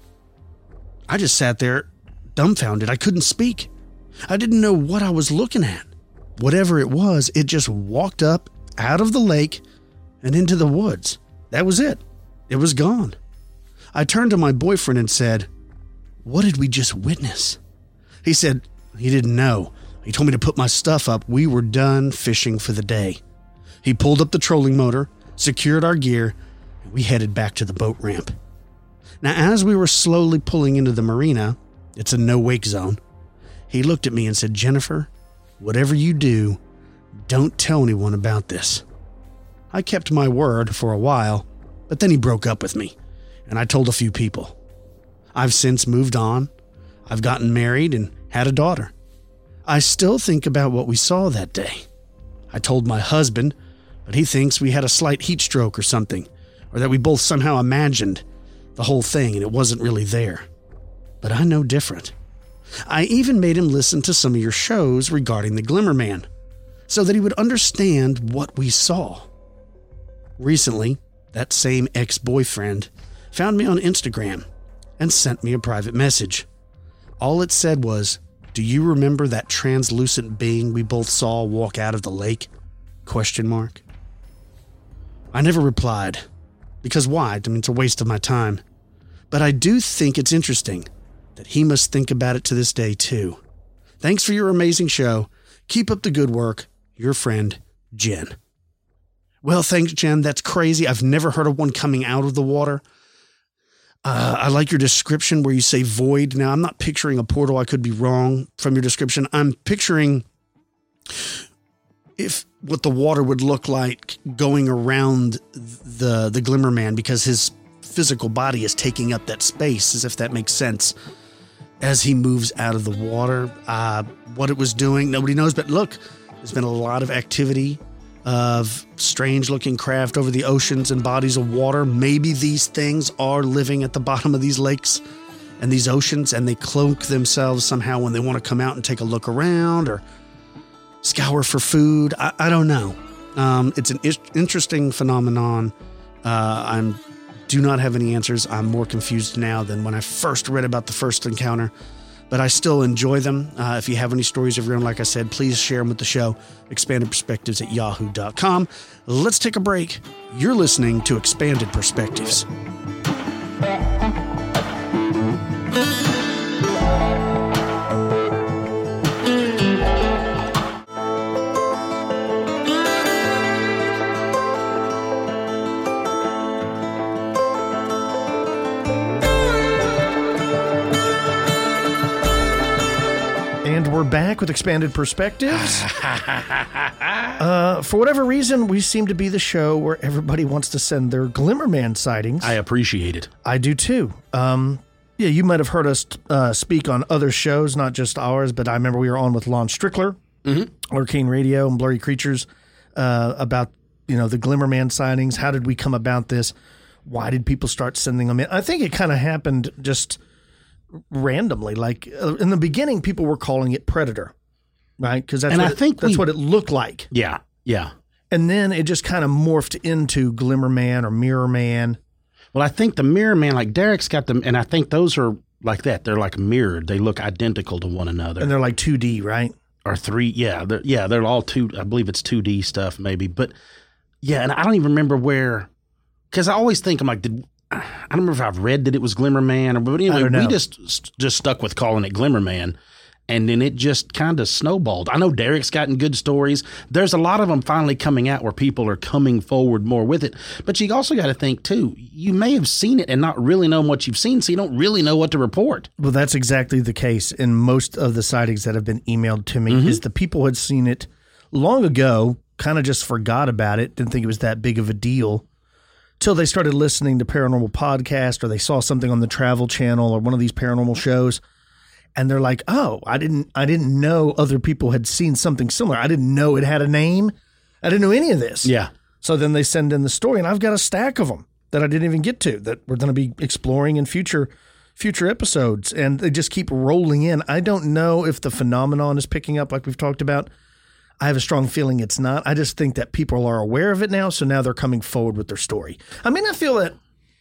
I just sat there dumbfounded. I couldn't speak. I didn't know what I was looking at. Whatever it was, it just walked up out of the lake and into the woods. That was it. It was gone. I turned to my boyfriend and said, 'What did we just witness?' He said he didn't know. He told me to put my stuff up. We were done fishing for the day. He pulled up the trolling motor, secured our gear, and we headed back to the boat ramp. Now, as we were slowly pulling into the marina, it's a no-wake zone, he looked at me and said, 'Jennifer, whatever you do, don't tell anyone about this.' I kept my word for a while, but then he broke up with me, and I told a few people. I've since moved on. I've gotten married and had a daughter. I still think about what we saw that day. I told my husband, but he thinks we had a slight heat stroke or something, or that we both somehow imagined the whole thing and it wasn't really there. But I know different. I even made him listen to some of your shows regarding the Glimmer Man, so that he would understand what we saw. Recently, that same ex-boyfriend found me on Instagram and sent me a private message. All it said was, 'Do you remember that translucent being we both saw walk out of the lake?' Question mark. I never replied, because why? I mean, it's a waste of my time. But I do think it's interesting that he must think about it to this day too. Thanks for your amazing show. Keep up the good work. Your friend, Jen." Well, thanks, Jen. That's crazy. I've never heard of one coming out of the water. Uh, I like your description where you say void. Now, I'm not picturing a portal. I could be wrong from your description. I'm picturing if what the water would look like going around the the Glimmer Man, because his physical body is taking up that space, as if that makes sense, as he moves out of the water. Uh, what it was doing, nobody knows. But look, there's been a lot of activity of strange-looking craft over the oceans and bodies of water. Maybe these things are living at the bottom of these lakes and these oceans, and they cloak themselves somehow when they want to come out and take a look around or scour for food. I, I don't know. Um, it's an is- interesting phenomenon. Uh, I'm do not have any answers. I'm more confused now than when I first read about the first encounter, but I still enjoy them. Uh, if you have any stories of your own, like I said, please share them with the show. Expanded Perspectives at yahoo dot com. Let's take a break. You're listening to Expanded Perspectives. And we're back with Expanded Perspectives. uh, for whatever reason, we seem to be the show where everybody wants to send their Glimmerman sightings. I appreciate it. I do too. Um, yeah, you might have heard us uh, speak on other shows, not just ours, but I remember we were on with Lon Strickler, mm-hmm. Arcane Radio, and Blurry Creatures uh, about, you know, the Glimmerman sightings. How did we come about this? Why did people start sending them in? I think it kind of happened just randomly. Like uh, in the beginning, people were calling it Predator, right? Because that's, and what, I it, think that's we, what it looked like. Yeah, yeah. And then it just kind of morphed into Glimmerman or Mirror Man. Well, I think the Mirror Man, like Derek's got them, and I think those are like that. They're like mirrored. They look identical to one another. And they're like two D, right? Or three, yeah. They're, yeah, they're all two, I believe it's two D stuff maybe. But yeah, and I don't even remember where, because I always think, I'm like, did I don't remember if I've read that it was Glimmerman, or but anyway, we just just stuck with calling it Glimmerman, and then it just kind of snowballed. I know Derek's gotten good stories. There's a lot of them finally coming out where people are coming forward more with it. But you also got to think too, you may have seen it and not really known what you've seen, so you don't really know what to report. Well, that's exactly the case in most of the sightings that have been emailed to me. Mm-hmm. Is the people had seen it long ago, kind of just forgot about it, didn't think it was that big of a deal, till they started listening to paranormal podcast, or they saw something on the Travel Channel or one of these paranormal shows, and they're like, "Oh, I didn't, I didn't know other people had seen something similar. I didn't know it had a name. I didn't know any of this." Yeah. So then they send in the story, and I've got a stack of them that I didn't even get to that we're going to be exploring in future future episodes, and they just keep rolling in. I don't know if the phenomenon is picking up, like we've talked about. I have a strong feeling it's not. I just think that people are aware of it now, so now they're coming forward with their story. I mean, I feel that,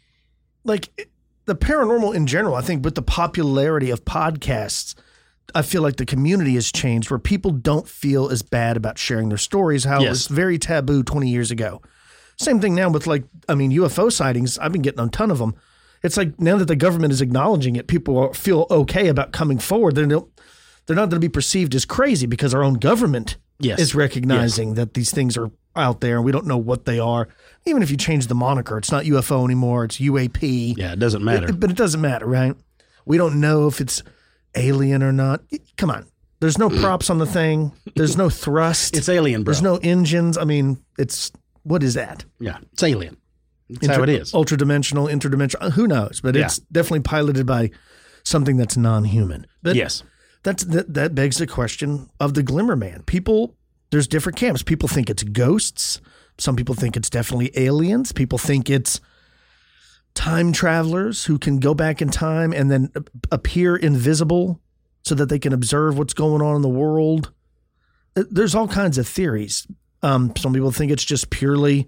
like, the paranormal in general, I think with the popularity of podcasts, I feel like the community has changed where people don't feel as bad about sharing their stories, how yes. it was very taboo twenty years ago. Same thing now with, like, I mean, U F O sightings. I've been getting a ton of them. It's like now that the government is acknowledging it, people feel okay about coming forward. They're, they're not going to be perceived as crazy because our own government Yes. is recognizing yes. that these things are out there and we don't know what they are. Even if you change the moniker, it's not U F O anymore. It's U A P. Yeah, it doesn't matter. It, but it doesn't matter, right? We don't know if it's alien or not. Come on. There's no props on the thing. There's no thrust. It's alien, bro. There's no engines. I mean, it's, what is that? Yeah, it's alien. That's Inter- how it is. Ultra-dimensional, interdimensional. Who knows? But yeah. it's definitely piloted by something that's non-human. But yes. That's that, that begs the question of the Glimmerman. People, there's different camps. People think it's ghosts. Some people think it's definitely aliens. People think it's time travelers who can go back in time and then appear invisible so that they can observe what's going on in the world. There's all kinds of theories. Um, some people think it's just purely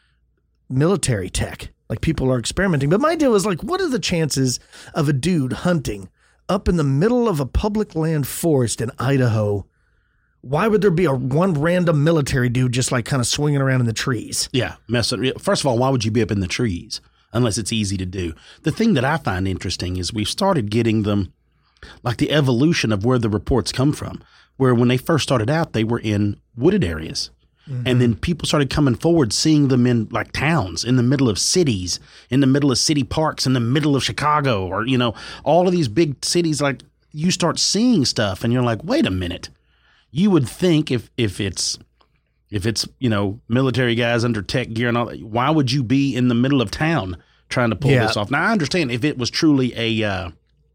military tech, like people are experimenting. But my deal is like, what are the chances of a dude hunting up in the middle of a public land forest in Idaho? Why would there be a one random military dude just like kind of swinging around in the trees? Yeah, messing. First of all, why would you be up in the trees unless it's easy to do? The thing that I find interesting is we've started getting them, like the evolution of where the reports come from, where when they first started out, they were in wooded areas. Mm-hmm. And then people started coming forward, seeing them in like towns, in the middle of cities, in the middle of city parks, in the middle of Chicago, or, you know, all of these big cities. Like you start seeing stuff and you're like, wait a minute. You would think if, if it's, if it's, you know, military guys under tech gear and all that, why would you be in the middle of town trying to pull yeah. this off? Now, I understand if it was truly a, uh,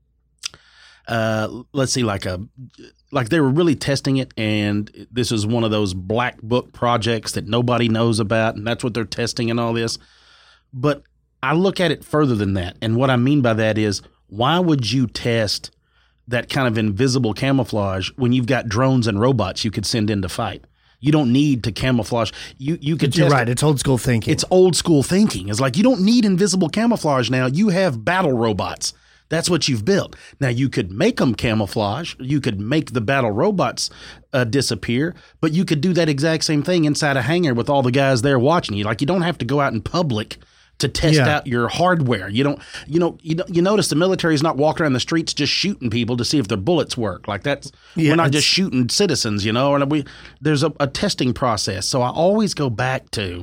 uh, let's see, like a, like they were really testing it, and this is one of those black book projects that nobody knows about, and that's what they're testing and all this. But I look at it further than that, and what I mean by that is, why would you test that kind of invisible camouflage when you've got drones and robots you could send in to fight? You don't need to camouflage. You you could. You're test right. it. It's old school thinking. It's old school thinking. It's like you don't need invisible camouflage now. You have battle robots. That's what you've built. Now, you could make them camouflage. You could make the battle robots uh, disappear, but you could do that exact same thing inside a hangar with all the guys there watching you. Like, you don't have to go out in public to test Yeah. out your hardware. You don't, you know, you, you notice the military is not walking around the streets just shooting people to see if their bullets work. Like, that's, Yeah, we're not it's- just shooting citizens, you know, and we, there's a, a testing process. So I always go back to,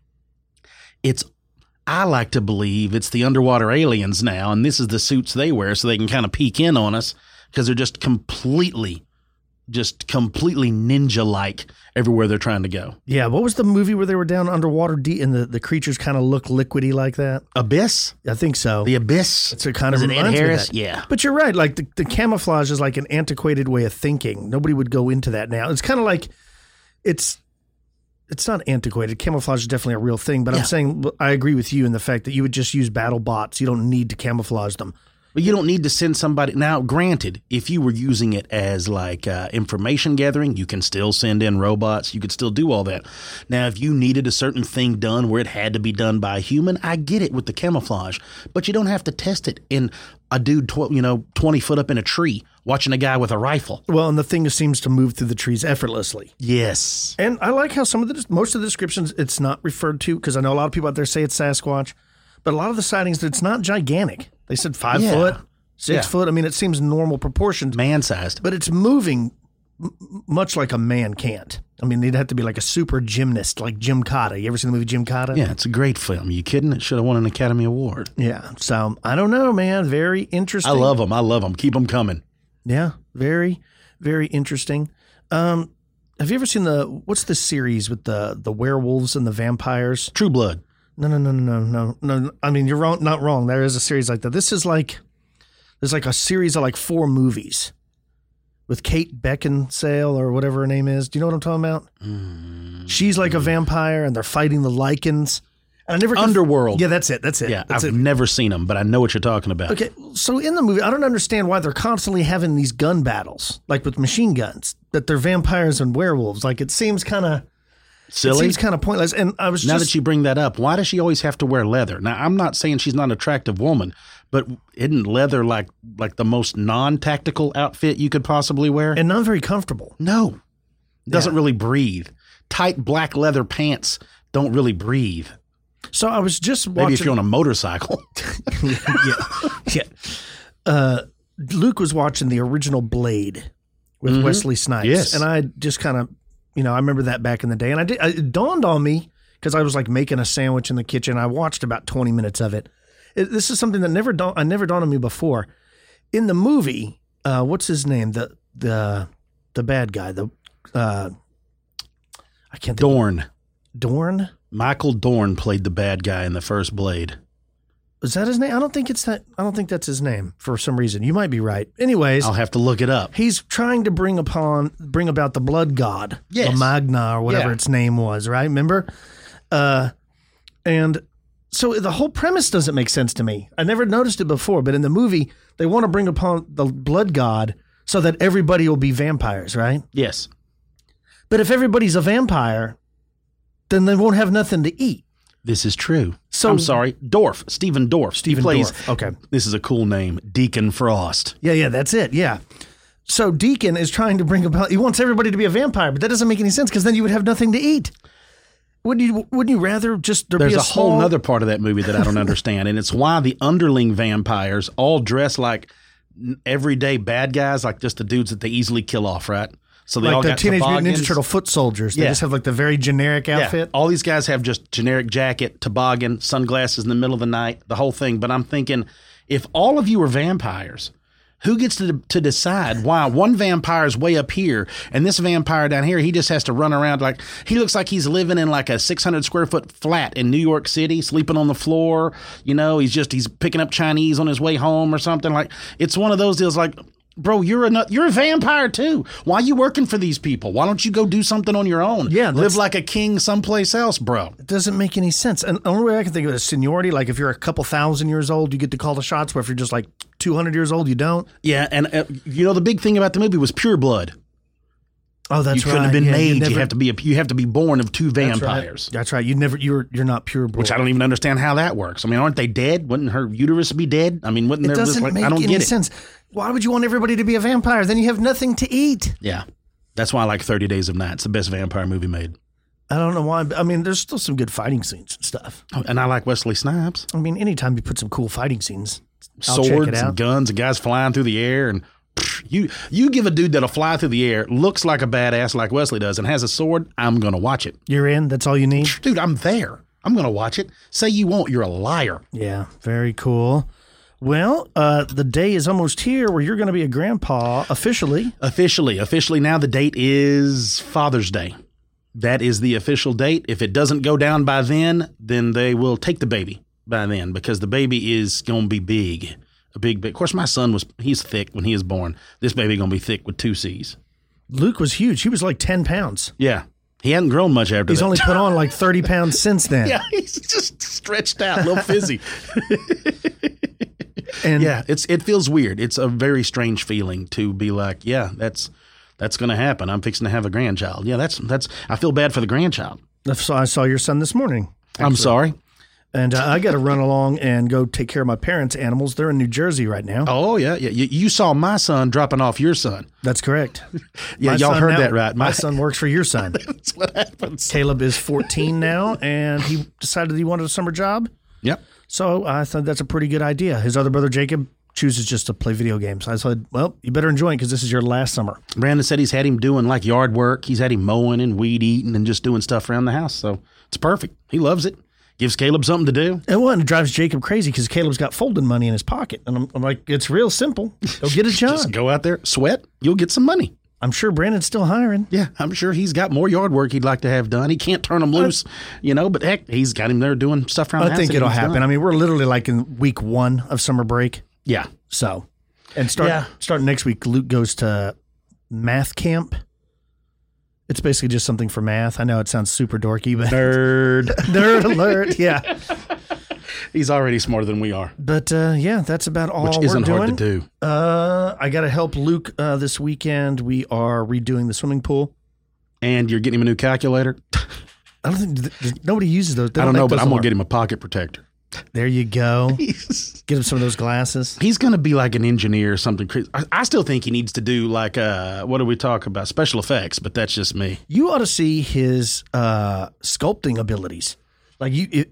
it's, I like to believe it's the underwater aliens now, and this is the suits they wear so they can kind of peek in on us because they're just completely, just completely ninja-like everywhere they're trying to go. Yeah, what was the movie where they were down underwater deep and the, the creatures kind of look liquidy like that? Abyss? I think so. The Abyss? It's a kind of Is it Ed reminds me of Harris? that. Yeah. But you're right. Like the, the camouflage is like an antiquated way of thinking. Nobody would go into that now. It's kind of like it's it's not antiquated. Camouflage is definitely a real thing. But Yeah. I'm saying I agree with you in the fact that you would just use battle bots. You don't need to camouflage them. But you don't need to send somebody. Now, granted, if you were using it as like uh, information gathering, you can still send in robots. You could still do all that. Now, if you needed a certain thing done where it had to be done by a human, I get it with the camouflage. But you don't have to test it in a dude, tw- you know, twenty foot up in a tree watching a guy with a rifle. Well, and the thing seems to move through the trees effortlessly. Yes. And I like how some of the most of the descriptions it's not referred to because I know a lot of people out there say it's Sasquatch, but a lot of the sightings it's not gigantic. They said five Yeah. foot, six Yeah. foot. I mean, it seems normal proportions, Man-sized. but it's moving m- much like a man can't. I mean, they'd have to be like a super gymnast, like Jim Cotta. You ever seen the movie Jim Cotta? Yeah, it's a great film. You kidding? It should have won an Academy Award. Yeah. So I don't know, man. Very interesting. I love them. I love them. Keep them coming. Yeah. Very, very interesting. Um, have you ever seen the what's the series with the the werewolves and the vampires? True Blood. No, no, no, no, no, no, no. I mean, you're wrong. Not wrong. There is a series like that. This is like there's like a series of like four movies with Kate Beckinsale or whatever her name is. Do you know what I'm talking about? Mm. She's like a vampire, and they're fighting the Lycans. And I never Underworld. Yeah, that's it. That's it. Yeah, that's I've it. never seen them, but I know what you're talking about. Okay, so in the movie, I don't understand why they're constantly having these gun battles, like with machine guns, that they're vampires and werewolves. Like it seems kind of it Silly. seems kind of pointless. And I was Now just that you bring that up, why does she always have to wear leather? Now, I'm not saying she's not an attractive woman, but isn't leather like like the most non-tactical outfit you could possibly wear? and not very comfortable. no. It doesn't Yeah. really breathe. Tight black leather pants don't really breathe. So I was just Maybe watching. if you're on a motorcycle. yeah, yeah. Uh, Luke was watching the original Blade with Mhm. Wesley Snipes, Yes. and I just kind of, you know, I remember that back in the day, and I did. It dawned on me because I was like making a sandwich in the kitchen. I watched about twenty minutes of it. it this is something that never dawned, I never dawned on me before. In the movie, uh, what's his name? The the the bad guy. The uh, I can't think. Dorn. Dorn. Michael Dorn played the bad guy in the first Blade. Is that his name? I don't think it's that. I don't think that's his name for some reason. You might be right. Anyways, I'll have to look it up. he's trying to bring upon bring about the blood god, Yes. the Magna or whatever Yeah. its name was, right? Remember? Uh, and so the whole premise doesn't make sense to me. I never noticed it before, but in the movie, they want to bring upon the blood god so that everybody will be vampires, right? Yes. But if everybody's a vampire, then they won't have nothing to eat. This is true. So- I'm sorry. Dorf. Stephen Dorff. Stephen he plays, Dorff. Okay. This is a cool name. Deacon Frost. Yeah, yeah, that's it. Yeah. So Deacon is trying to bring about. He wants everybody to be a vampire, but that doesn't make any sense because then you would have nothing to eat. Wouldn't you? Wouldn't you rather just there There's be a, a, small, whole nother part of that movie that I don't understand, and it's why the underling vampires all dress like n- everyday bad guys, like just the dudes that they easily kill off, right? So they all like the got Teenage Mutant toboggans. Ninja Turtle foot soldiers? They Yeah. just have like the very generic Yeah, outfit. all these guys have just generic jacket, toboggan, sunglasses in the middle of the night, the whole thing. But I'm thinking, if all of you are vampires, who gets to to decide why one vampire is way up here and this vampire down here, he just has to run around like he looks like he's living in like a six hundred square foot flat in New York City, sleeping on the floor. You know, he's just he's picking up Chinese on his way home or something. Like it's one of those deals like, bro, you're a you're a vampire too. Why are you working for these people? Why don't you go do something on your own? Yeah, live that's- like a king someplace else, bro. It doesn't make any sense. And the only way I can think of it is seniority. Like if you're a couple thousand years old, you get to call the shots. Where if you're just like two hundred years old, you don't. Yeah, and uh, you know the big thing about the movie was pure blood. Oh, that's you couldn't right. have been Yeah, made. you You, never- have to be a, you have to be born of two That's right. vampires. That's right. You never. You're you're not pure blood. Which I don't even understand how that works. I mean, aren't they dead? Wouldn't her uterus be dead? I mean, wouldn't It there just doesn't like make I don't any get it. sense. Why would you want everybody to be a vampire? Then you have nothing to eat. Yeah. That's why I like thirty Days of Night. It's the best vampire movie made. I don't know why. I mean, there's still some good fighting scenes and stuff. Oh, and I like Wesley Snipes. I mean, anytime you put some cool fighting scenes, I'll check it Swords out. and guns and guys flying through the air. And pff, you you give a dude that'll fly through the air, looks like a badass like Wesley does, and has a sword, I'm going to watch it. You're in. That's all you need. Dude, I'm there. I'm going to watch it. Say you won't, you're a liar. Yeah, very cool. Well, uh, the day is almost here where you're going to be a grandpa officially. Officially, officially now the date is Father's Day. That is the official date. If it doesn't go down by then, then they will take the baby by then because the baby is going to be big. A big, big. Of course, my son was, he's thick when he was born. This baby going to be thick with two C's. Luke was huge. He was like ten pounds. Yeah. He hadn't grown much after He's that. only put on like thirty pounds since then. Yeah, he's just stretched out, a little fizzy. And Yeah, it's it feels weird. It's a very strange feeling to be like, yeah, that's that's going to happen. I'm fixing to have a grandchild. Yeah, that's that's. I feel bad for the grandchild. so I saw your son this morning. I'm sorry. And uh, I got to run along and go take care of my parents' animals. They're in New Jersey right now. Oh yeah, yeah. You, you saw my son dropping off your son. That's correct. Yeah, My y'all son heard now- that right. My, My, son works for your son. that's what happens. Caleb is fourteen now, and he decided he wanted a summer job. Yep. So I thought that's a pretty good idea. His other brother, Jacob, chooses just to play video games. I said, well, you better enjoy it because this is your last summer. Brandon said he's had him doing like yard work. He's had him mowing and weed eating and just doing stuff around the house. So it's perfect. He loves it. Gives Caleb something to do. And one, it drives Jacob crazy because Caleb's got folding money in his pocket. And I'm, I'm like, it's real simple. Go get a job. Just go out there, sweat. You'll get some money. I'm sure Brandon's still hiring. Yeah, I'm sure he's got more yard work he'd like to have done. He can't turn them loose, you know, but heck, he's got him there doing stuff around the I house. think that it'll he's happen. done. I mean, we're literally like in week one of summer break. Yeah. So, and start Yeah. starting next week, Luke goes to math camp. It's basically just something for math. I know it sounds super dorky, but Nerd. nerd alert. Yeah. He's already smarter than we are, But uh, yeah, that's about all which we're isn't doing. hard to do. Uh, I got to help Luke uh, this weekend. We are redoing the swimming pool. And you're getting him a new calculator? I don't think th- th- nobody uses those. They I don't make know, but those I'm going anymore. to get him a pocket protector. There you go. He's, Get him some of those glasses. he's going to be like an engineer or something crazy. I, I still think he needs to do like, uh, what do we talk about? Special effects, but that's just me. You ought to see his uh, sculpting abilities. Like you, it,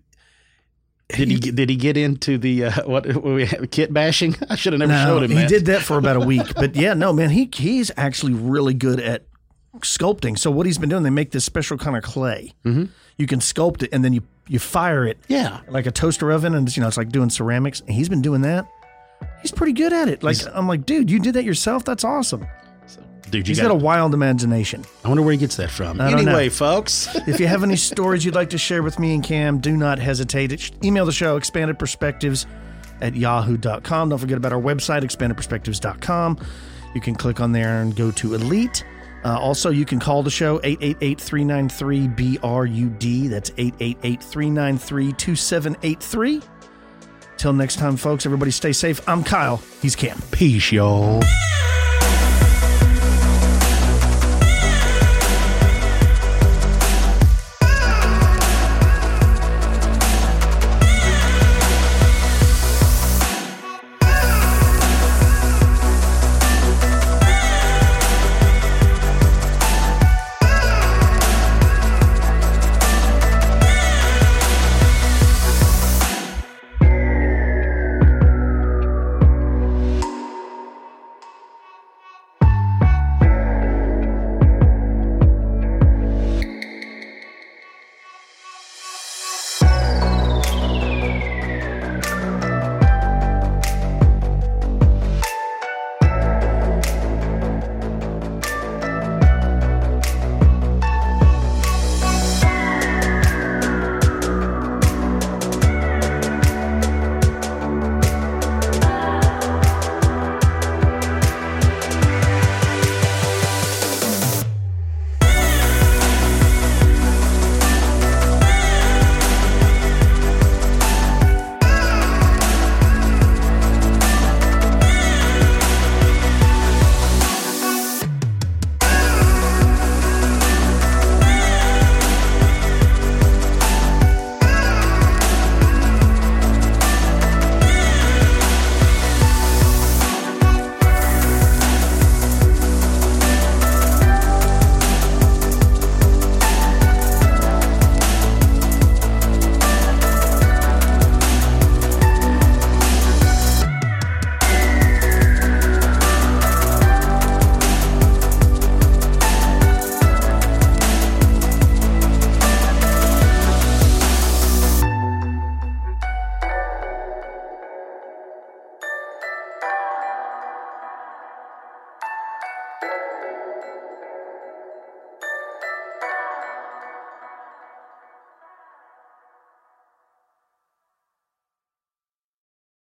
Did he get, did he get into the uh, what we kit bashing? I should have never no, showed him he that. did that for about a week. But yeah, no, man, he he's actually really good at sculpting. So what he's been doing, they make this special kind of clay. Mm-hmm. You can sculpt it, and then you you fire it. Yeah. Like a toaster oven, and it's, you know, it's like doing ceramics. And he's been doing that. He's pretty good at it. Like I'm like, dude, you did that yourself? That's awesome. Dude, you He's got got a wild imagination. I wonder where he gets that from. I don't Anyway, know. folks. If you have any stories you'd like to share with me and Cam, do not hesitate. Email the show, expanded perspectives at yahoo dot com. Don't forget about our website, expanded perspectives dot com. You can click on there and go to Elite. Uh, also, you can call the show, eight eight eight, three nine three, B R U D. That's eight eight eight, three nine three, two seven eight three. Till next time, folks, everybody stay safe. I'm Kyle. He's Cam. Peace, y'all.